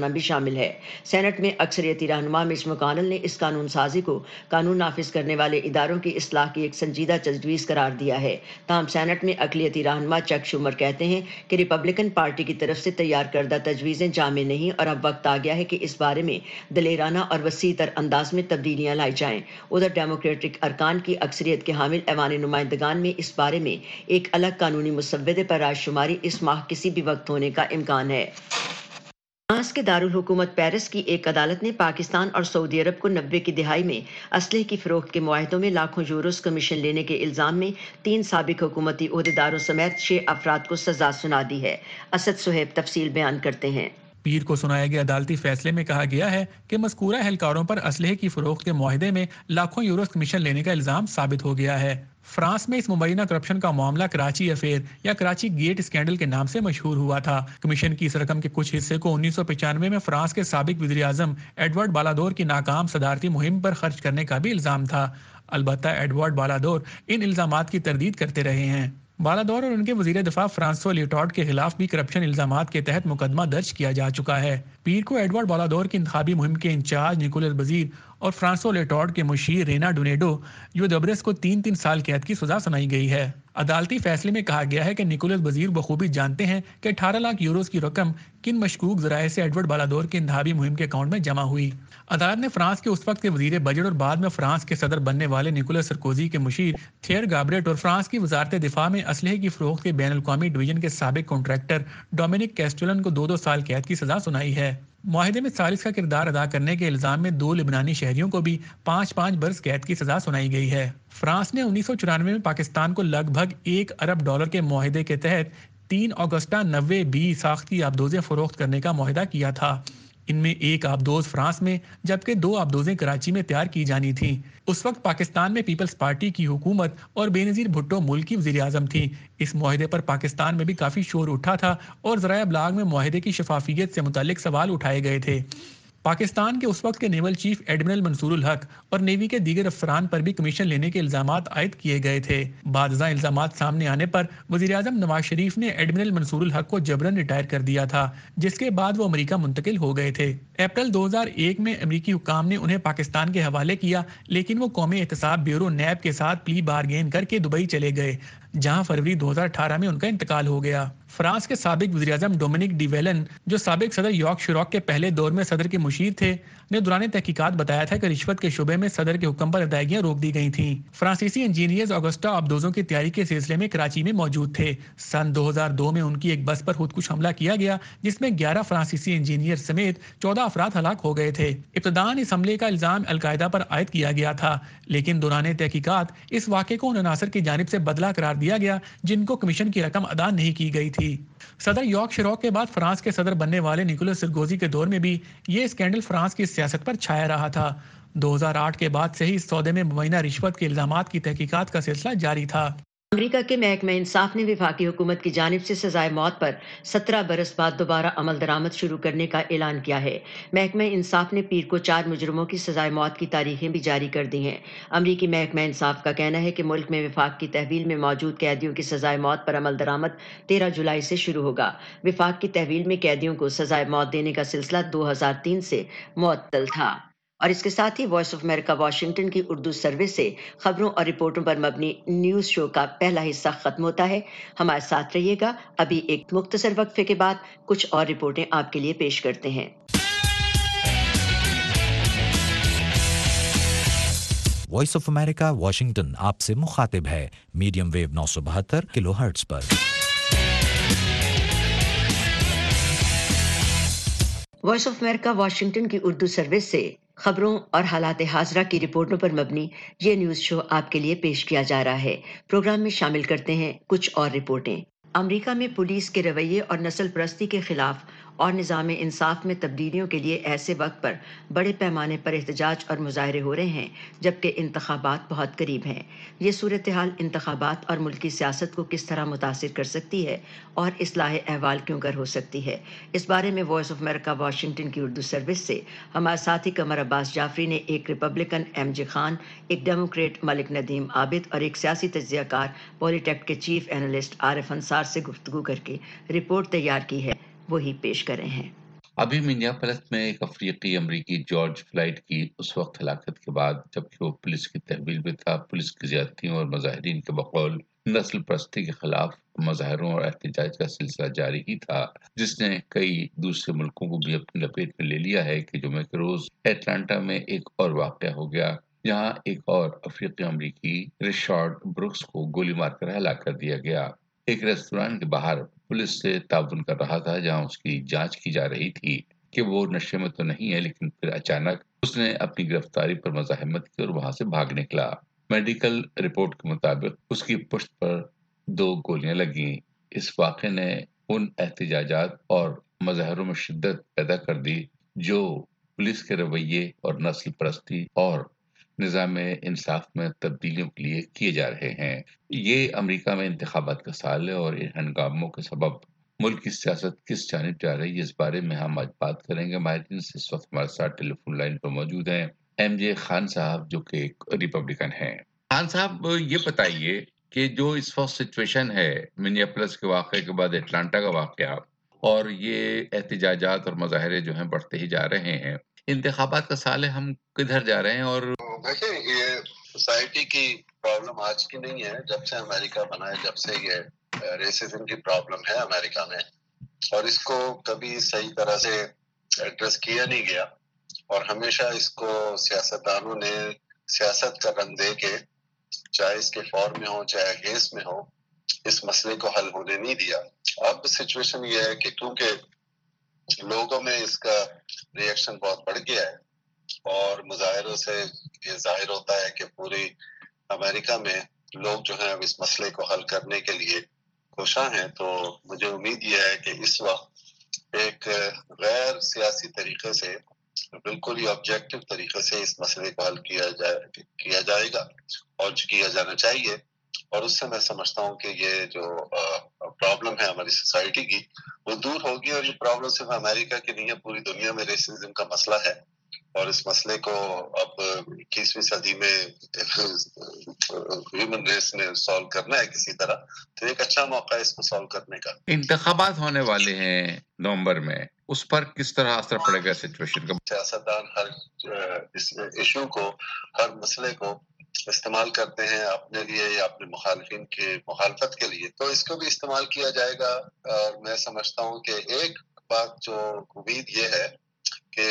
شامل ہے۔ سینٹ میں اکثریتی رہنما مچ مکونل نے اس قانون سازی کو قانون نافذ کرنے والے اداروں کی اصلاح کی ایک سنجیدہ تجویز قرار دیا ہے۔ تاہم سینٹ میں اقلیتی رہنما چک شومر کہتے ہیں کہ ریپبلکن پارٹی کی طرف سے تیار کردہ تجویزیں جامع نہیں اور اب وقت آ گیا ہے کہ اس بارے میں دلیرانہ اور وسیع تر انداز میں تبدیلیاں لائی جائیں۔ ادھر ڈیموکریٹک ارکان کی اکثریت کے حامل ایوان نمائندگان میں اس بارے میں ایک الگ قانونی مسودے پر رائے شماری اس ماہ کسی بھی وقت ہونے کا امکان ہے۔ فرانس کے دارالحکومت پیرس کی ایک عدالت نے پاکستان اور سعودی عرب کو نبے کی دہائی میں اسلحے کی فروخت کے معاہدوں میں لاکھوں یوروز کمیشن لینے کے الزام میں تین سابق حکومتی عہدیداروں سمیت چھ افراد کو سزا سنا دی ہے۔ اسد صہیب تفصیل بیان کرتے ہیں۔ پیر کو سنائے گئے عدالتی فیصلے میں کہا گیا ہے کہ مذکورہ اہلکاروں پر اسلحے کی فروخت کے معاہدے میں لاکھوں یوروز کمیشن لینے کا الزام ثابت ہو گیا ہے۔ فرانس میں اس مبینہ کرپشن کا معاملہ کراچی افیئر یا کراچی گیٹ اسکینڈل کے نام سے مشہور ہوا تھا۔ کمیشن کی اس رقم کے کچھ حصے کو انیس سو پچانوے میں فرانس کے سابق وزیر اعظم ایڈورڈ بالادور کی ناکام صدارتی مہم پر خرچ کرنے کا بھی الزام تھا۔ البتہ ایڈورڈ بالادور ان الزامات کی تردید کرتے رہے ہیں۔ بالادور اور ان کے وزیر دفاع فرانسوا لیوٹارڈ کے خلاف بھی کرپشن الزامات کے تحت مقدمہ درج کیا جا چکا ہے۔ پیر کو ایڈورڈ بالادور کی انتخابی مہم کے انچارج نیکولس بزیر اور فرانسوا لیوٹارڈ کے مشیر رینا ڈونیڈو یو دبرس کو تین تین سال قید کی سزا سنائی گئی ہے۔ عدالتی فیصلے میں کہا گیا ہے کہ نیکولس بزیر بخوبی جانتے ہیں کہ اٹھارہ لاکھ یوروز کی رقم کن مشکوک ذرائع سے ایڈورڈ بالادور کے انتخابی مہم کے اکاؤنٹ میں جمع ہوئی۔ عدالت نے فرانس کے اس وقت کے وزیر بجٹ اور بعد میں فرانس کے صدر بننے والے نیکولس سرکوزی کے مشیر تھیر گابریٹ اور فرانس کی وزارت دفاع میں اسلحے کی فروخت کے بین الاقوامی ڈویژن کے سابق کانٹریکٹر ڈومینک کیسٹولن کو دو دو سال قید کی سزا سنائی ہے۔ معاہدے میں ثالث کا کردار ادا کرنے کے الزام میں دو لبنانی شہریوں کو بھی پانچ پانچ برس قید کی سزا سنائی گئی ہے۔ فرانس نے انیس سو چورانوے میں پاکستان کو لگ بھگ ایک ارب ڈالر کے معاہدے کے تحت تین اگستہ نوے بی ساختی آبدوزیں فروخت کرنے کا معاہدہ کیا تھا۔ ان میں ایک آبدوز فرانس میں جبکہ دو آبدوزیں کراچی میں تیار کی جانی تھیں۔ اس وقت پاکستان میں پیپلز پارٹی کی حکومت اور بے نظیر بھٹو ملک کی وزیر اعظم تھی۔ اس معاہدے پر پاکستان میں بھی کافی شور اٹھا تھا اور ذرائع ابلاغ میں معاہدے کی شفافیت سے متعلق سوال اٹھائے گئے تھے۔ پاکستان کے اس وقت کے نیول چیف ایڈمرل منصور الحق اور نیوی کے دیگر افسران پر بھی کمیشن لینے کے الزامات عائد کیے گئے تھے۔ بعد ازاں الزامات سامنے آنے پر وزیر اعظم نواز شریف نے ایڈمرل منصور الحق کو جبرن ریٹائر کر دیا تھا، جس کے بعد وہ امریکہ منتقل ہو گئے تھے۔ اپریل دو ہزار ایک میں امریکی حکام نے انہیں پاکستان کے حوالے کیا، لیکن وہ قومی احتساب بیورو نیب کے ساتھ پلی بارگین کر کے دبئی چلے گئے، جہاں فروری دو ہزار اٹھارہ میں ان کا انتقال ہو گیا۔ فرانس کے سابق وزیر اعظم ڈومینک ڈی ویلن، جو سابق صدر یاک شیراک کے پہلے دور میں صدر کے مشیر تھے، نے دوران تحقیقات بتایا تھا کہ رشوت کے شعبے میں صدر کے حکم پر ادائیگیاں روک دی گئی تھیں۔ فرانسیسی انجینئرز اگسٹا آبدوزوں کی تیاری کے سلسلے میں کراچی میں موجود تھے۔ سن دو ہزار دو میں ان کی ایک بس پر خودکش حملہ کیا گیا، جس میں گیارہ فرانسیسی انجینئر سمیت چودہ افراد ہلاک ہو گئے تھے۔ ابتداً اس حملے کا الزام القاعدہ پر عائد کیا گیا تھا، لیکن دوران تحقیقات اس واقعے کو ان عناصر کی جانب سے بدلہ قرار دیا گیا جن کو کمیشن کی رقم ادا نہیں کی گئی تھی۔ صدر یاک شیراک کے بعد فرانس کے صدر بننے والے نیکولس سرکوزی کے دور میں بھی یہ اسکینڈل فرانس کی سیاست پر چھایا رہا تھا۔ دو ہزار آٹھ کے بعد سے ہی اس سودے میں مبینہ رشوت کے الزامات کی تحقیقات کا سلسلہ جاری تھا۔ امریکہ کے محکمہ انصاف نے وفاقی حکومت کی جانب سے سزائے موت پر سترہ برس بعد دوبارہ عمل درآمد شروع کرنے کا اعلان کیا ہے۔ محکمہ انصاف نے پیر کو چار مجرموں کی سزائے موت کی تاریخیں بھی جاری کر دی ہیں۔ امریکی محکمہ انصاف کا کہنا ہے کہ ملک میں وفاق کی تحویل میں موجود قیدیوں کی سزائے موت پر عمل درآمد تیرہ جولائی سے شروع ہوگا۔ وفاق کی تحویل میں قیدیوں کو سزائے موت دینے کا سلسلہ دو ہزار تین سے معطل تھا۔ اور اس کے ساتھ ہی وائس آف امریکہ واشنگٹن کی اردو سروس سے خبروں اور رپورٹوں پر مبنی نیوز شو کا پہلا حصہ ختم ہوتا ہے۔ ہمارے ساتھ رہیے گا۔ ابھی ایک مختصر وقفے کے بعد کچھ اور رپورٹیں آپ کے لیے پیش کرتے ہیں۔ وائس آف امریکہ واشنگٹن آپ سے مخاطب ہے میڈیم ویو نو سو بہتر کلو ہرٹز پر۔ وائس آف امریکہ واشنگٹن کی اردو سروس سے خبروں اور حالات حاضرہ کی رپورٹوں پر مبنی یہ نیوز شو آپ کے لیے پیش کیا جا رہا ہے۔ پروگرام میں شامل کرتے ہیں کچھ اور رپورٹیں۔ امریکہ میں پولیس کے رویے اور نسل پرستی کے خلاف اور نظام انصاف میں تبدیلیوں کے لیے ایسے وقت پر بڑے پیمانے پر احتجاج اور مظاہرے ہو رہے ہیں جبکہ انتخابات بہت قریب ہیں۔ یہ صورتحال انتخابات اور ملکی سیاست کو کس طرح متاثر کر سکتی ہے اور اصلاح احوال کیوں کر ہو سکتی ہے، اس بارے میں وائس آف امریکہ واشنگٹن کی اردو سروس سے ہمارے ساتھی قمر عباس جعفری نے ایک ریپبلکن ایم جے خان، ایک ڈیموکریٹ ملک ندیم عابد اور ایک سیاسی تجزیہ کار پولی ٹیک کے چیف اینالسٹ عارف انصار سے گفتگو کر کے رپورٹ تیار کی ہے، وہی پیش کر رہے ہیں۔ ابھی منیاپولس میں ایک افریقی امریکی جارج فلائیڈ کی اس وقت ہلاکت کے بعد جبکہ وہ پولیس کی تحویل میں تھا، پولیس کی زیادتیوں اور مظاہرین کے بقول نسل پرستی کے خلاف مظاہروں اور احتجاج کا سلسلہ جاری ہی تھا، جس نے کئی دوسرے ملکوں کو بھی اپنی لپیٹ میں لے لیا ہے کہ جمعہ کے روز ایٹلانٹا میں ایک اور واقعہ ہو گیا جہاں ایک اور افریقی امریکی رشارڈ بروکس کو گولی مار کر ہلاک کر دیا گیا۔ ایک ریستوران کے باہر پولیس سے تعاون کر رہا تھا جہاں اس کی جانچ کی جا رہی تھی کہ وہ نشے میں تو نہیں ہے، لیکن پھر اچانک اس نے اپنی گرفتاری پر مزاحمت کی اور وہاں سے بھاگ نکلا۔ میڈیکل رپورٹ کے مطابق اس کی پشت پر دو گولیاں لگیں۔ اس واقعے نے ان احتجاجات اور مظاہروں میں شدت پیدا کر دی جو پولیس کے رویے اور نسل پرستی اور نظام انصاف میں تبدیلیوں کے لیے کیے جا رہے ہیں۔ یہ امریکہ میں انتخابات کا سال ہے اور ان ہنگاموں کے سبب ملک کی سیاست کس جانب جا رہی ہے، اس بارے میں ہم آج بات کریں گے۔ ماہرین سے اس وقت ہمارے ساتھ ٹیلی فون لائن پر موجود ہیں ایم جے خان صاحب جو کہ ایک ریپبلکن ہیں۔ خان صاحب یہ بتائیے کہ جو اس وقت سچویشن ہے منیاپولس کے واقعے کے بعد ایٹلانٹا کا واقعہ اور یہ احتجاجات اور مظاہرے جو ہیں بڑھتے ہی جا رہے ہیں، انتخابات کا سال ہے، ہم کدھر جا رہے ہیں؟ اور دیکھیں یہ سوسائٹی کی پرابلم آج کی نہیں ہے، جب سے امریکہ بنا ہے جب سے یہ ریسزم کی پرابلم ہے امریکہ میں، اور اس کو کبھی صحیح طرح سے ایڈریس کیا نہیں گیا اور ہمیشہ اس کو سیاستدانوں نے سیاست کا رنگ دے کے چاہے اس کے فور میں ہو چاہے اگینسٹ میں ہو اس مسئلے کو حل ہونے نہیں دیا۔ اب سچویشن یہ ہے کہ کیونکہ لوگوں میں اس کا ریئیکشن بہت بڑھ گیا ہے اور مظاہروں سے یہ ظاہر ہوتا ہے کہ پوری امریکہ میں لوگ جو ہیں اب اس مسئلے کو حل کرنے کے لیے کوشاں ہیں، تو مجھے امید یہ ہے کہ اس وقت ایک غیر سیاسی طریقے سے بالکل ہی آبجیکٹو طریقے سے اس مسئلے کو حل کیا جائے کیا جائے گا اور کیا جانا چاہیے، اور اس سے میں سمجھتا ہوں کہ یہ جو پرابلم ہے ہماری سوسائٹی کی وہ دور ہوگی، اور یہ پرابلم صرف امریکہ کی نہیں ہے، پوری دنیا میں ریسزم کا مسئلہ ہے اور اس مسئلے کو اب اکیسویں صدی میں ہیومن ریس نے سالو کرنا ہے کسی طرح، تو ایک اچھا موقع ہے اس کو سالو کرنے کا۔ انتخابات ہونے والے ہیں نومبر میں، اس پر کس طرح اثر پڑے گا سچویشن کا؟ سیاستدان ہر اس ایشو کو، ہر مسئلے کو استعمال کرتے ہیں اپنے لیے یا اپنے مخالفین کے مخالفت کے لیے، تو اس کو بھی استعمال کیا جائے گا۔ اور میں سمجھتا ہوں کہ ایک بات جو امید یہ ہے کہ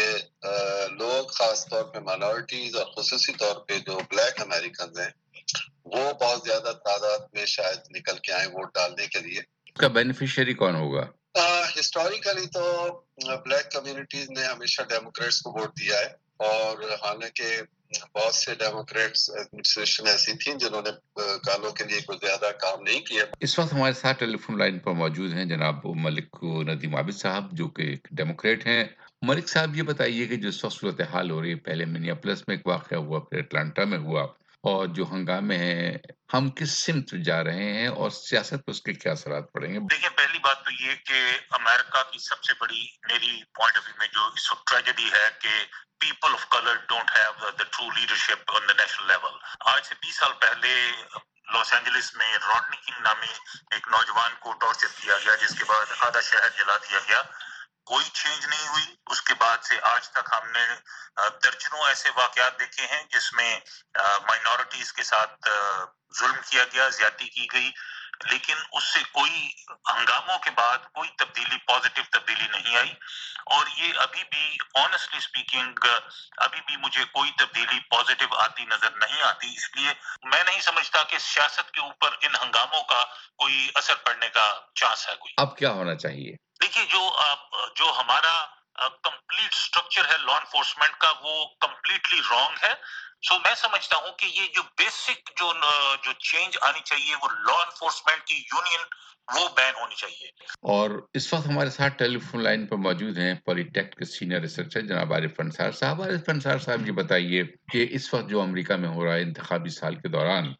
لوگ خاص طور پہ مائنورٹیز اور خصوصی طور پہ جو بلیک امریکنز ہیں وہ بہت زیادہ تعداد میں شاید نکل کے آئیں ووٹ ڈالنے کے لیے۔ اس کا بینیفیشری کون ہوگا؟ ہسٹوریکلی تو بلیک کمیونٹیز نے ہمیشہ ڈیموکریٹس کو ووٹ دیا ہے، اور حالانکہ بہت سے ڈیموکریٹس ایڈمنسٹریشن ایسی تھیں جنہوں نے کالوں کے لیے کوئی زیادہ کام نہیں کیا۔ اس وقت ہمارے ساتھ ٹیلی فون لائن پر موجود ہیں جناب ملک ندیم عابد صاحب جو کہ ایک ڈیموکریٹ ہیں۔ ملک صاحب یہ بتائیے کہ جو اس وقت صورتحال ہو رہی ہے، پہلے منیاپولس میں ایک واقعہ ہوا، پھر اٹلانٹا میں ہوا، اور جو ہنگامے ہیں ہم کس سمت جا رہے ہیں اور سیاست پر اس کے کیا اثرات پڑیں گے؟ دیکھیں پہلی بات تو یہ کہ امریکہ کی سب سے بڑی میری پوائنٹ آف ویو میں جو اس وقت ٹریجڈی ہے کہ people of colour don't have the true leadership on the national level. آج سے بیس سال پہلے لاس اینجلس میں راڈنی کنگ نامی ایک نوجوان کو ٹارچر کیا گیا، جس کے بعد آدھا شہر جلا دیا گیا، کوئی چینج نہیں ہوئی۔ اس کے بعد سے آج تک ہم نے درجنوں ایسے واقعات دیکھے ہیں جس میں مائنورٹیز کے ساتھ ظلم کیا گیا، زیادتی کی گئی، لیکن اس سے کوئی ہنگاموں کے بعد کوئی تبدیلی، پازیٹیو تبدیلی نہیں آئی، اور یہ ابھی بھی آنیسٹلی اسپیکنگ ابھی بھی مجھے کوئی تبدیلی پازیٹیو آتی نظر نہیں آتی۔ اس لیے میں نہیں سمجھتا کہ سیاست کے اوپر ان ہنگاموں کا کوئی اثر پڑنے کا چانس ہے کوئی۔ اب کیا ہونا چاہیے؟ دیکھیے جو جو ہمارا کمپلیٹ اسٹرکچر ہے لا انفورسمنٹ کا وہ کمپلیٹلی رانگ ہے۔ سو میں سمجھتا ہوں کہ یہ جو بیسک جو جو چینج آنی چاہیے وہ لا انفورسمنٹ کی یونین وہ بین ہونی چاہیے۔ اور اس وقت ہمارے ساتھ ٹیلی فون لائن پر موجود ہیں پولی ٹیک کے سینئر ریسرچر جناب عارف انصار صاحب۔ عارف انصار صاحب یہ بتائیے کہ اس وقت جو امریکہ میں ہو رہا ہے انتخابی سال کے دوران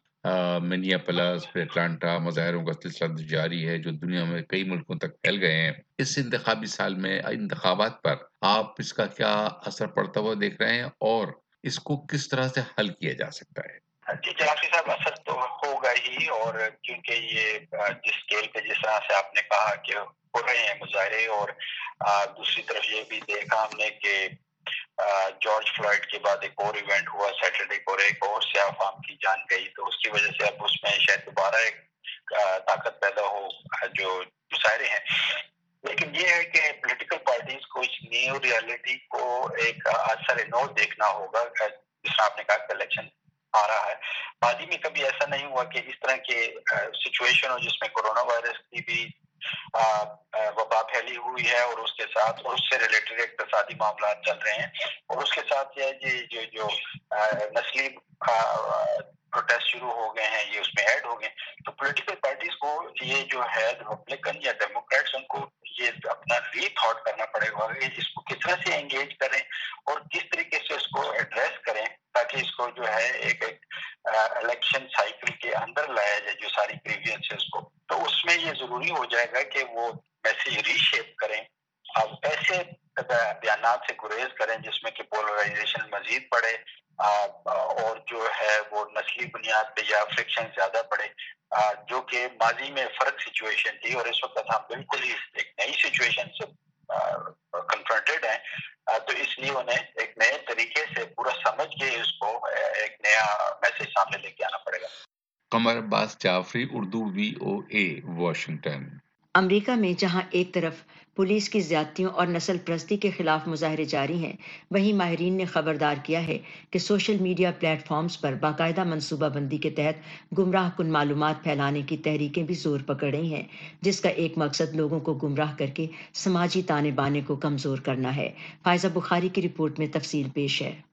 منیاپولس پھر اٹلانٹا مظاہروں کا سلسلہ جاری ہے جو دنیا میں کئی ملکوں تک پھیل گئے ہیں، اس انتخابی سال میں انتخابات پر آپ اس کا کیا اثر پڑتا ہوا دیکھ رہے ہیں اور اس کو کس طرح سے حل کیا جا سکتا ہے؟ جی جنافی صاحب اثر تو ہوگا ہی، اور کیونکہ یہ جس اسکیل پہ جس طرح سے آپ نے کہا کہ ہو رہے ہیں مظاہرے اور दूसरी तरफ ये भी देखा हमने कि जॉर्ज फ्लॉयड के बाद एक और इवेंट हुआ सैटरडे को, एक और स्याह फाम की जान गई, तो उसकी वजह से अब उसमें शायद दोबारा एक ताकत पैदा हो जो मुशायरे हैं। लेकिन ये है कि पॉलिटिकल पार्टीज को इस न्यू रियलिटी को एक असर नो देखना होगा। जिस आपने कहा कि इलेक्शन आ रहा है, माजी में कभी ऐसा नहीं हुआ कि इस तरह के सिचुएशन हो जिसमें कोरोना वायरस की भी वबा फैली हुई है और उसके साथ और उससे रिलेटेड इक्तिसादी मामला चल रहे हैं, और उसके साथ ये जो जो नस्ली प्रोटेस्ट शुरू हो गए हैं, ये उसमें ऐड हो गए। तो पॉलिटिकल पार्टीज को ये जो है रिपब्लिकन या डेमोक्रेट्स, उनको ये अपना रीथॉट करना पड़ेगा कि इसको किस तरह से एंगेज करें और किस तरीके से इसको एड्रेस करें ताकि इसको जो है एक इलेक्शन साइकिल के अंदर लाया जाए जो सारी ग्रीवियंसेस को। तो उसमें ये जरूरी हो जाएगा कि वो मैसेज रीशेप करें, अब ऐसे बयानात से गुरेज करें जिसमें कि पोलराइजेशन मजीद बढ़े और जो है वो नस्ली बुनियाद पे या फ्रिक्शन ज्यादा बढ़े, जो कि माजी में फर्क सिचुएशन थी और इस वक्त हम बिल्कुल ही एक नई सिचुएशन से कन्फ्रंटेड हैं। तो इसलिए उन्हें एक नए तरीके से पूरा समझ के इसको एक नया मैसेज सामने लेके आना पड़ेगा। Qamar Abbas Jafri, Urdu V O A, Washington. अमेरिका में जहां एक तरफ पुलिस की ज्यादतियों और नस्ल परस्ती के खिलाफ मुजाहरे जारी हैं, वहीं माहिरीन ने खबरदार किया है कि सोशल मीडिया प्लेटफॉर्म्स पर बाकायदा मनसूबाबंदी के तहत गुमराह कुन मालूमात फैलाने की तहरीकें भी जोर पकड़ रही हैं, जिसका एक मकसद लोगों को गुमराह करके समाजी ताने बाने को कमजोर करना है। फायजा बुखारी की रिपोर्ट में तफसील पेश है।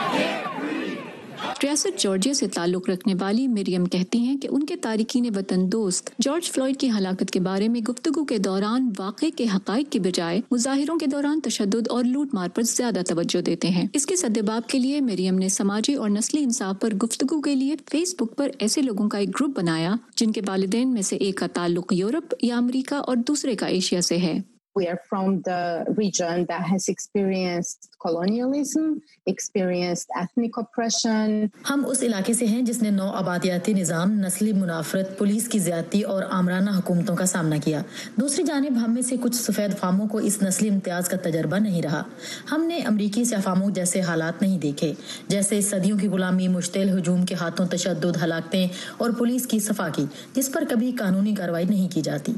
रियासत जॉर्जिया से ताल्लुक रखने वाली मरियम कहती हैं कि उनके तारिकीन वतन दोस्त जॉर्ज फ्लॉयड की हलाकत के बारे में गुफ्तगू के दौरान वाक़े के हक़ाइक़ की बजाय मुजाहिरों के दौरान तशद्दुद और लूट मार पर ज्यादा तवज्जो देते हैं। इसके सद्देबाब के लिए मरियम ने समाजी और नस्ली इंसाफ पर गुफ्तगू के लिए फेसबुक पर ऐसे लोगों का एक ग्रुप बनाया जिनके वालिदैन में से एक का ताल्लुक यूरोप या अमरीका और दूसरे का एशिया से है। We are from the region that has experienced colonialism, experienced ethnic oppression. हम उस इलाके से हैं जिसने नौ आबादियाती निज़ाम, नस्ली मुनाफरत, पुलिस की ज़्यादती और आमराना हुकूमतों का सामना किया। दूसरी जानिब हम में से कुछ सफ़ेद फामों को इस नस्ली इम्तियाज़ का तजर्बा नहीं रहा। हमने अमरीकी सफ़ामों जैसे हालात नहीं देखे, जैसे सदियों की गुलामी, मुश्तिल हुजूम के हाथों तशद्दुद, हलाकतें और पुलिस की सफाकी, जिस पर कभी कानूनी कार्रवाई नहीं की जाती।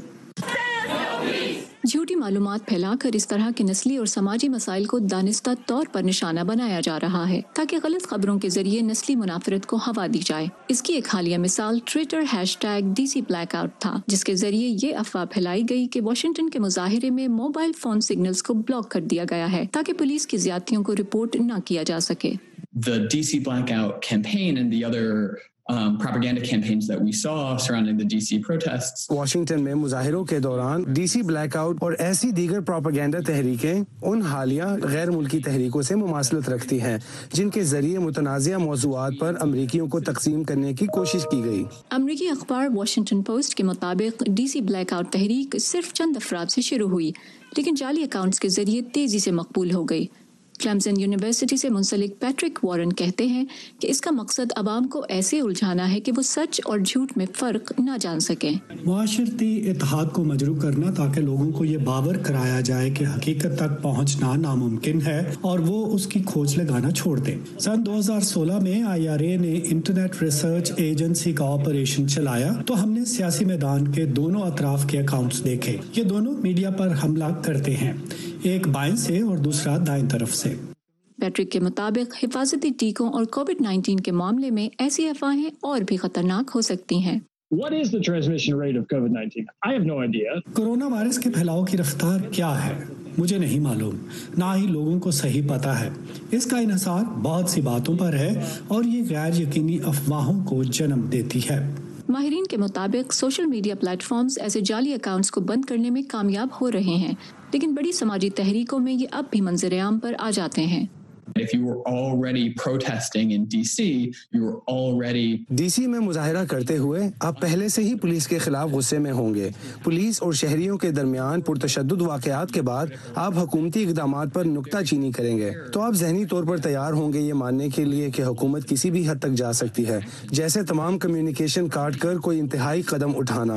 झूठी मालूमात फैलाकर इस तरह के नस्ली और समाजी मसाइल को दानिस्ता तौर पर निशाना बनाया जा रहा है ताकि गलत खबरों के जरिए नस्ली मुनाफरत को हवा दी जाए। इसकी एक हालिया मिसाल ट्विटर हैशटैग डीसी ब्लैकआउट था, जिसके जरिए ये अफवाह फैलाई गई कि वाशिंगटन के मुजाहिरे में मोबाइल फोन सिग्नल्स को ब्लॉक कर दिया गया है ताकि पुलिस की ज्यादतियों को रिपोर्ट न किया जा सके। The D C blackout campaign and the other Um, propaganda campaigns that we saw surrounding the D C protests. Washington में मुजाहिरों के दौरान डीसी ब्लैकआउट और ऐसी दीगर प्रोपेगेंडा तहरीकें उन हालिया गैर मुल्की तहरीकों से मुमासलत रखती हैं जिनके जरिए मुतनाज़िया मौज़ूआत पर अमरीकियों को तकसीम करने की कोशिश की गई। अमरीकी अखबार वाशिंगटन पोस्ट के मुताबिक डीसी ब्लैकआउट तहरीक सिर्फ चंद अफराद से शुरू हुई, लेकिन जाली अकाउंट्स के जरिए तेजी से मकबूल हो गई। क्लेमसन यूनिवर्सिटी से मुंसलिक पैट्रिक वॉरेन कहते हैं कि इसका मकसद अवाम को ऐसे उलझाना है कि वो सच और झूठ में फ़र्क न जान सकें। मुआशरती इत्तेहाद को मजरू करना ताकि लोगों को ये बावर कराया जाए कि हकीकत तक पहुंचना नामुमकिन है और वो उसकी खोज लगाना छोड़ दें। सन दो हज़ार सोलह में आई आर ए ने इंटरनेट रिसर्च एजेंसी का ऑपरेशन चलाया तो हमने सियासी मैदान के दोनों अतराफ के अकाउंट्स देखे। ये दोनों मीडिया पर हमला करते हैं, एक बाएं से और दूसरा दाएं तरफ से। पैट्रिक के मुताबिक हिफाजती टीकों और कोविड नाइन्टीन के मामले में ऐसी अफवाहें और भी खतरनाक हो सकती हैं। What is the transmission rate of COVID nineteen? I have no idea. Corona virus के फैलाव की रफ्तार क्या है मुझे नहीं मालूम, ना ही लोगों को सही पता है। इसका इन्हिसार बहुत सी बातों पर है और ये गैर यकीनी अफवाहों को जन्म देती है। माहिरीन के मुताबिक सोशल मीडिया प्लेटफॉर्म्स ऐसे जाली अकाउंट्स को बंद करने में कामयाब हो रहे हैं, लेकिन बड़ी समाजी तहरीकों में ये अब भी मंजर-ए-आम पर आ जाते हैं। If you were already protesting in D C, you were already DC में मुजाहिरा करते हुए आप पहले से ही पुलिस के खिलाफ गुस्से में होंगे। पुलिस और शहरियों के दरमियान पुरतशद्दुद वाक़यात के बाद आप हुकूमती इक़दामात पर नुक्ताचीनी करेंगे तो आप ज़हनी तौर पर तैयार होंगे ये मानने के लिए कि हुकूमत किसी भी हद तक जा सकती है, जैसे तमाम कम्युनिकेशन काट कर कोई इंतहाई कदम उठाना।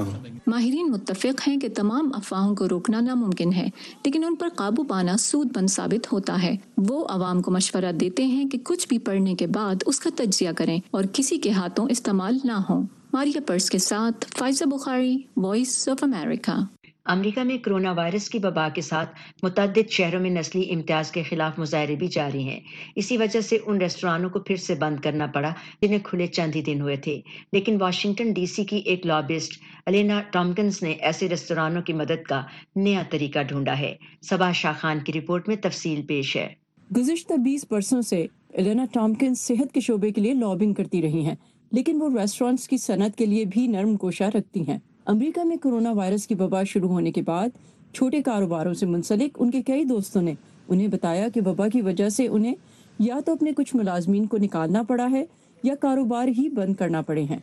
ماہرین متفق ہیں کہ تمام افواہوں کو روکنا ناممکن ہے، لیکن ان پر قابو پانا سود مند ثابت ہوتا ہے۔ وہ عوام کو مشورہ دیتے ہیں کہ کچھ بھی پڑھنے کے بعد اس کا تجزیہ کریں اور کسی کے ہاتھوں استعمال نہ ہوں۔ ماریا پرس کے ساتھ Faiza Bukhari, voice of America. امریکہ میں کرونا وائرس کی وبا کے ساتھ متعدد شہروں میں نسلی امتیاز کے خلاف مظاہرے بھی جاری ہیں۔ اسی وجہ سے ان ریستورانوں کو پھر سے بند کرنا پڑا جنہیں کھلے چند ہی دن ہوئے تھے، لیکن واشنگٹن ڈی سی کی ایک لابسٹ الینا ٹامکنز نے ایسے ریستورانوں کی مدد کا نیا طریقہ ڈھونڈا ہے۔ صبا شاہ خان کی رپورٹ میں تفصیل پیش ہے۔ گزشتہ بیس برسوں سے الینا ٹامکنز صحت کے شعبے کے لیے لابنگ کرتی رہی ہیں، لیکن وہ ریسٹورانٹس کی صنعت کے لیے بھی نرم کوشاں رکھتی ہیں۔ امریکہ میں کرونا وائرس کی وبا شروع ہونے کے بعد چھوٹے کاروباروں سے منسلک ان کے کئی دوستوں نے انہیں بتایا کہ وبا کی وجہ سے انہیں یا تو اپنے کچھ ملازمین کو نکالنا پڑا ہے یا کاروبار ہی بند کرنا پڑے ہیں۔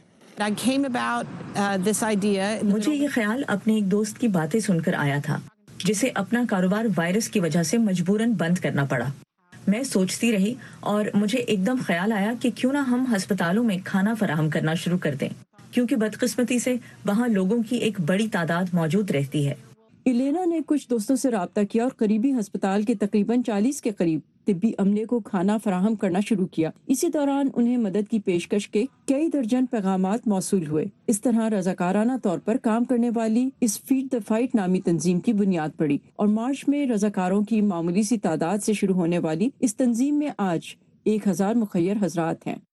مجھے یہ خیال اپنے ایک دوست کی باتیں سن کر آیا تھا جسے اپنا کاروبار وائرس کی وجہ سے مجبوراً بند کرنا پڑا۔ میں سوچتی رہی اور مجھے ایک دم خیال آیا کہ کیوں نہ ہم ہسپتالوں میں کھانا فراہم کرنا شروع کر دیں، کیونکہ بدقسمتی سے وہاں لوگوں کی ایک بڑی تعداد موجود رہتی ہے۔ الینا نے کچھ دوستوں سے رابطہ کیا اور قریبی ہسپتال کے تقریباً چالیس کے قریب طبی عملے کو کھانا فراہم کرنا شروع کیا۔ اسی دوران انہیں مدد کی پیشکش کے کئی درجن پیغامات موصول ہوئے۔ اس طرح رضاکارانہ طور پر کام کرنے والی اس فیڈ دی فائٹ نامی تنظیم کی بنیاد پڑی اور مارچ میں رضاکاروں کی معمولی سی تعداد سے شروع ہونے والی اس تنظیم میں آج ایک ہزار مخیر حضرات ہیں۔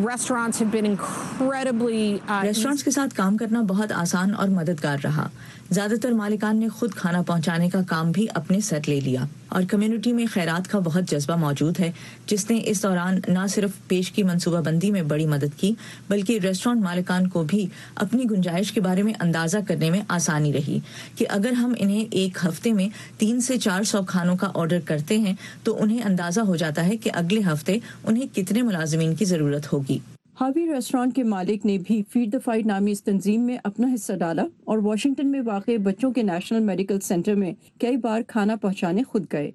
ریسٹورانٹس کے ساتھ کام کرنا بہت آسان اور مددگار رہا۔ زیادہ تر مالکان نے خود کھانا پہنچانے کا کام بھی اپنے سر لے لیا اور کمیونٹی میں خیرات کا بہت جذبہ موجود ہے، جس نے اس دوران نہ صرف پیش کی منصوبہ بندی میں بڑی مدد کی بلکہ ریسٹورانٹ مالکان کو بھی اپنی گنجائش کے بارے میں اندازہ کرنے میں آسانی رہی کہ اگر ہم انہیں ایک ہفتے میں تین سے چار سو کھانوں کا آرڈر کرتے ہیں تو انہیں اندازہ ہو جاتا ہے کہ اگلے ہفتے انہیں کتنے ملازمین کی ضرورت ہوگی۔ ہاوی ریسٹورانٹ کے مالک نے بھی فیڈ دی فائٹ نامی اس تنظیم میں اپنا حصہ ڈالا اور واشنگٹن میں واقع بچوں کے نیشنل میڈیکل سینٹر میں کئی بار کھانا پہنچانے خود گئے۔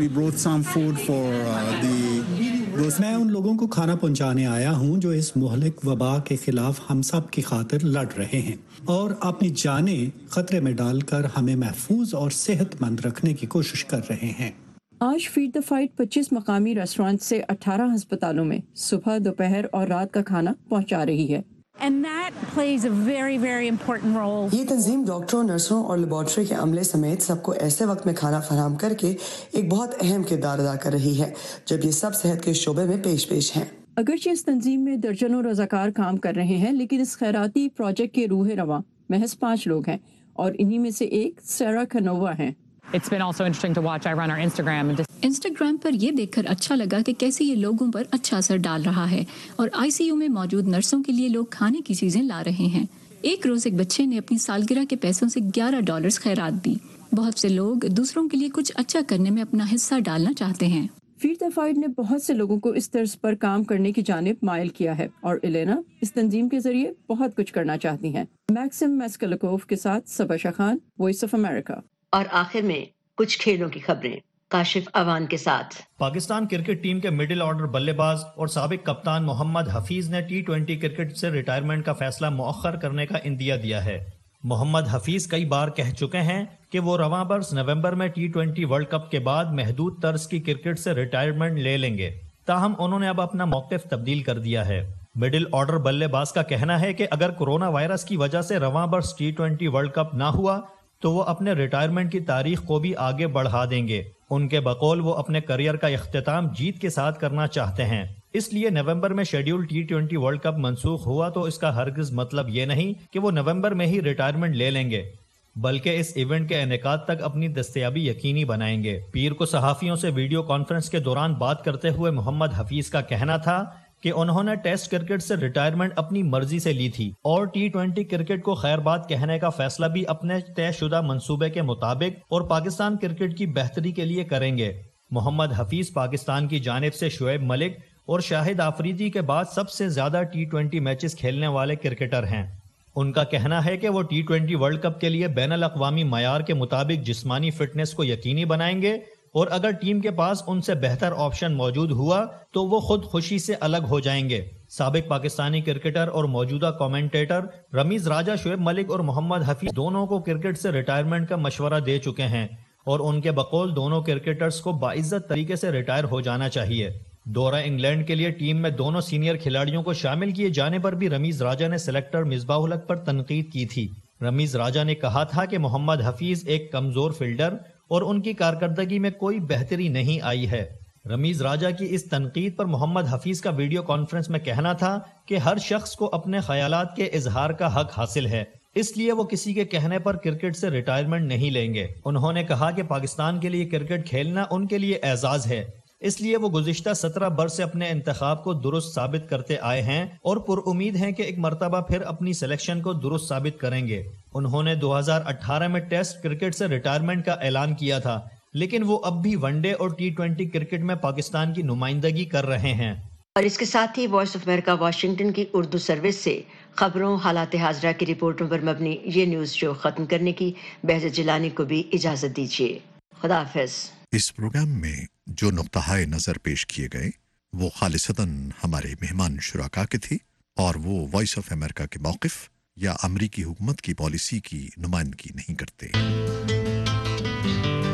میں ان لوگوں کو کھانا پہنچانے آیا ہوں جو اس مہلک وبا کے خلاف ہم سب کی خاطر لڑ رہے ہیں اور اپنی جانیں خطرے میں ڈال کر ہمیں محفوظ اور صحت مند رکھنے کی کوشش کر رہے ہیں۔ آج فیڈ دی فائٹ پچیس مقامی ریسٹورانٹ سے اٹھارہ ہسپتالوں میں صبح، دوپہر اور رات کا کھانا پہنچا رہی ہے۔ یہ تنظیم ڈاکٹروں، نرسوں اور لیبارٹری کے عملے سمیت سب کو ایسے وقت میں کھانا فراہم کر کے ایک بہت اہم کردار ادا کر رہی ہے جب یہ سب صحت کے شعبے میں پیش پیش ہیں۔ اگرچہ اس تنظیم میں درجنوں رضاکار کام کر رہے ہیں، لیکن اس خیراتی پروجیکٹ کے روح رواں محض پانچ لوگ ہیں اور انہی میں سے ایک سیرا کھنووا ہیں۔ انسٹاگرام پر یہ دیکھ کر اچھا لگا کہ کیسے یہ لوگوں پر اچھا اثر ڈال رہا ہے اور آئی سی یو میں موجود نرسوں کے لیے لوگ کھانے کی چیزیں لا رہے ہیں۔ ایک روز ایک بچے نے اپنی سالگرہ کے پیسوں سے گیارہ ڈالرز خیرات دی۔ بہت سے لوگ دوسروں کے لیے کچھ اچھا کرنے میں اپنا حصہ ڈالنا چاہتے ہیں۔ فیڈ دی فائٹ نے بہت سے لوگوں کو اس طرز پر کام کرنے کی جانب مائل کیا ہے اور الینا اس تنظیم کے ذریعے بہت کچھ کرنا چاہتی ہیں۔ میکسم میسکلکوف کے ساتھ Saba Shah Khan, voice of America. اور آخر میں کچھ کھیلوں کی خبریں کاشف اوان کے ساتھ۔ پاکستان کرکٹ ٹیم کے مڈل آرڈر بلے باز اور سابق کپتان محمد حفیظ نے ٹی ٹوینٹی کرکٹ سے ریٹائرمنٹ کا فیصلہ مؤخر کرنے کا اندیہ دیا ہے۔ محمد حفیظ کئی بار کہہ چکے ہیں کہ وہ رواں برس نومبر میں ٹی ٹوینٹی ورلڈ کپ کے بعد محدود طرز کی کرکٹ سے ریٹائرمنٹ لے لیں گے، تاہم انہوں نے اب اپنا موقف تبدیل کر دیا ہے۔ مڈل آرڈر بلے باز کا کہنا ہے کہ اگر کورونا وائرس کی وجہ سے رواں برس ٹی ٹوینٹی ورلڈ کپ نہ ہوا تو وہ اپنے ریٹائرمنٹ کی تاریخ کو بھی آگے بڑھا دیں گے۔ ان کے بقول وہ اپنے کریئر کا اختتام جیت کے ساتھ کرنا چاہتے ہیں، اس لیے نومبر میں schedule T twenty world cup منسوخ ہوا تو اس کا ہرگز مطلب یہ نہیں کہ وہ نومبر میں ہی ریٹائرمنٹ لے لیں گے، بلکہ اس ایونٹ کے انعقاد تک اپنی دستیابی یقینی بنائیں گے۔ پیر کو صحافیوں سے ویڈیو کانفرنس کے دوران بات کرتے ہوئے محمد حفیظ کا کہنا تھا کہ انہوں نے ٹیسٹ کرکٹ سے ریٹائرمنٹ اپنی مرضی سے لی تھی اور ٹی ٹوینٹی کرکٹ کو خیر بات کہنے کا فیصلہ بھی اپنے طے شدہ منصوبے کے مطابق اور پاکستان کرکٹ کی بہتری کے لیے کریں گے۔ محمد حفیظ پاکستان کی جانب سے شعیب ملک اور شاہد آفریدی کے بعد سب سے زیادہ ٹی ٹوینٹی میچز کھیلنے والے کرکٹر ہیں۔ ان کا کہنا ہے کہ وہ ٹی ٹوینٹی ورلڈ کپ کے لیے بین الاقوامی معیار کے مطابق جسمانی فٹنس کو یقینی بنائیں گے اور اگر ٹیم کے پاس ان سے بہتر آپشن موجود ہوا تو وہ خود خوشی سے الگ ہو جائیں گے۔ سابق پاکستانی کرکٹر اور موجودہ کومنٹیٹر رمیز راجہ شعیب ملک اور محمد حفیظ دونوں کو کرکٹ سے ریٹائرمنٹ کا مشورہ دے چکے ہیں اور ان کے بقول دونوں کرکٹرز کو باعزت طریقے سے ریٹائر ہو جانا چاہیے۔ دورہ انگلینڈ کے لیے ٹیم میں دونوں سینئر کھلاڑیوں کو شامل کیے جانے پر بھی رمیز راجہ نے سلیکٹر مصباح الحق پر تنقید کی تھی۔ رمیز راجہ نے کہا تھا کہ محمد حفیظ ایک کمزور فیلڈر اور ان کی کارکردگی میں کوئی بہتری نہیں آئی ہے۔ رمیز راجہ کی اس تنقید پر محمد حفیظ کا ویڈیو کانفرنس میں کہنا تھا کہ ہر شخص کو اپنے خیالات کے اظہار کا حق حاصل ہے، اس لیے وہ کسی کے کہنے پر کرکٹ سے ریٹائرمنٹ نہیں لیں گے۔ انہوں نے کہا کہ پاکستان کے لیے کرکٹ کھیلنا ان کے لیے اعزاز ہے، اس لیے وہ گزشتہ سترہ برس سے اپنے انتخاب کو درست ثابت کرتے آئے ہیں اور پر امید ہیں کہ ایک مرتبہ پھر اپنی سلیکشن کو درست ثابت کریں گے۔ انہوں نے دو ہزار اٹھارہ میں ٹیسٹ کرکٹ سے ریٹائرمنٹ کا اعلان کیا تھا، لیکن وہ اب بھی ون ڈے اور ٹی ٹوینٹی کرکٹ میں پاکستان کی نمائندگی کر رہے ہیں۔ اور اس کے ساتھ ہی وائس آف امریکہ واشنگٹن کی اردو سروس سے خبروں، حالات حاضرہ کی رپورٹوں پر مبنی یہ نیوز شو ختم کرنے کی بہجت جیلانی کو بھی اجازت دیجیے۔ خدا حافظ۔ اس پروگرام میں جو نقطہ نظر پیش کیے گئے وہ خالصتاً ہمارے مہمان شرکا کے تھے اور وہ وائس آف امریکہ کے موقف یا امریکی حکومت کی پالیسی کی نمائندگی نہیں کرتے۔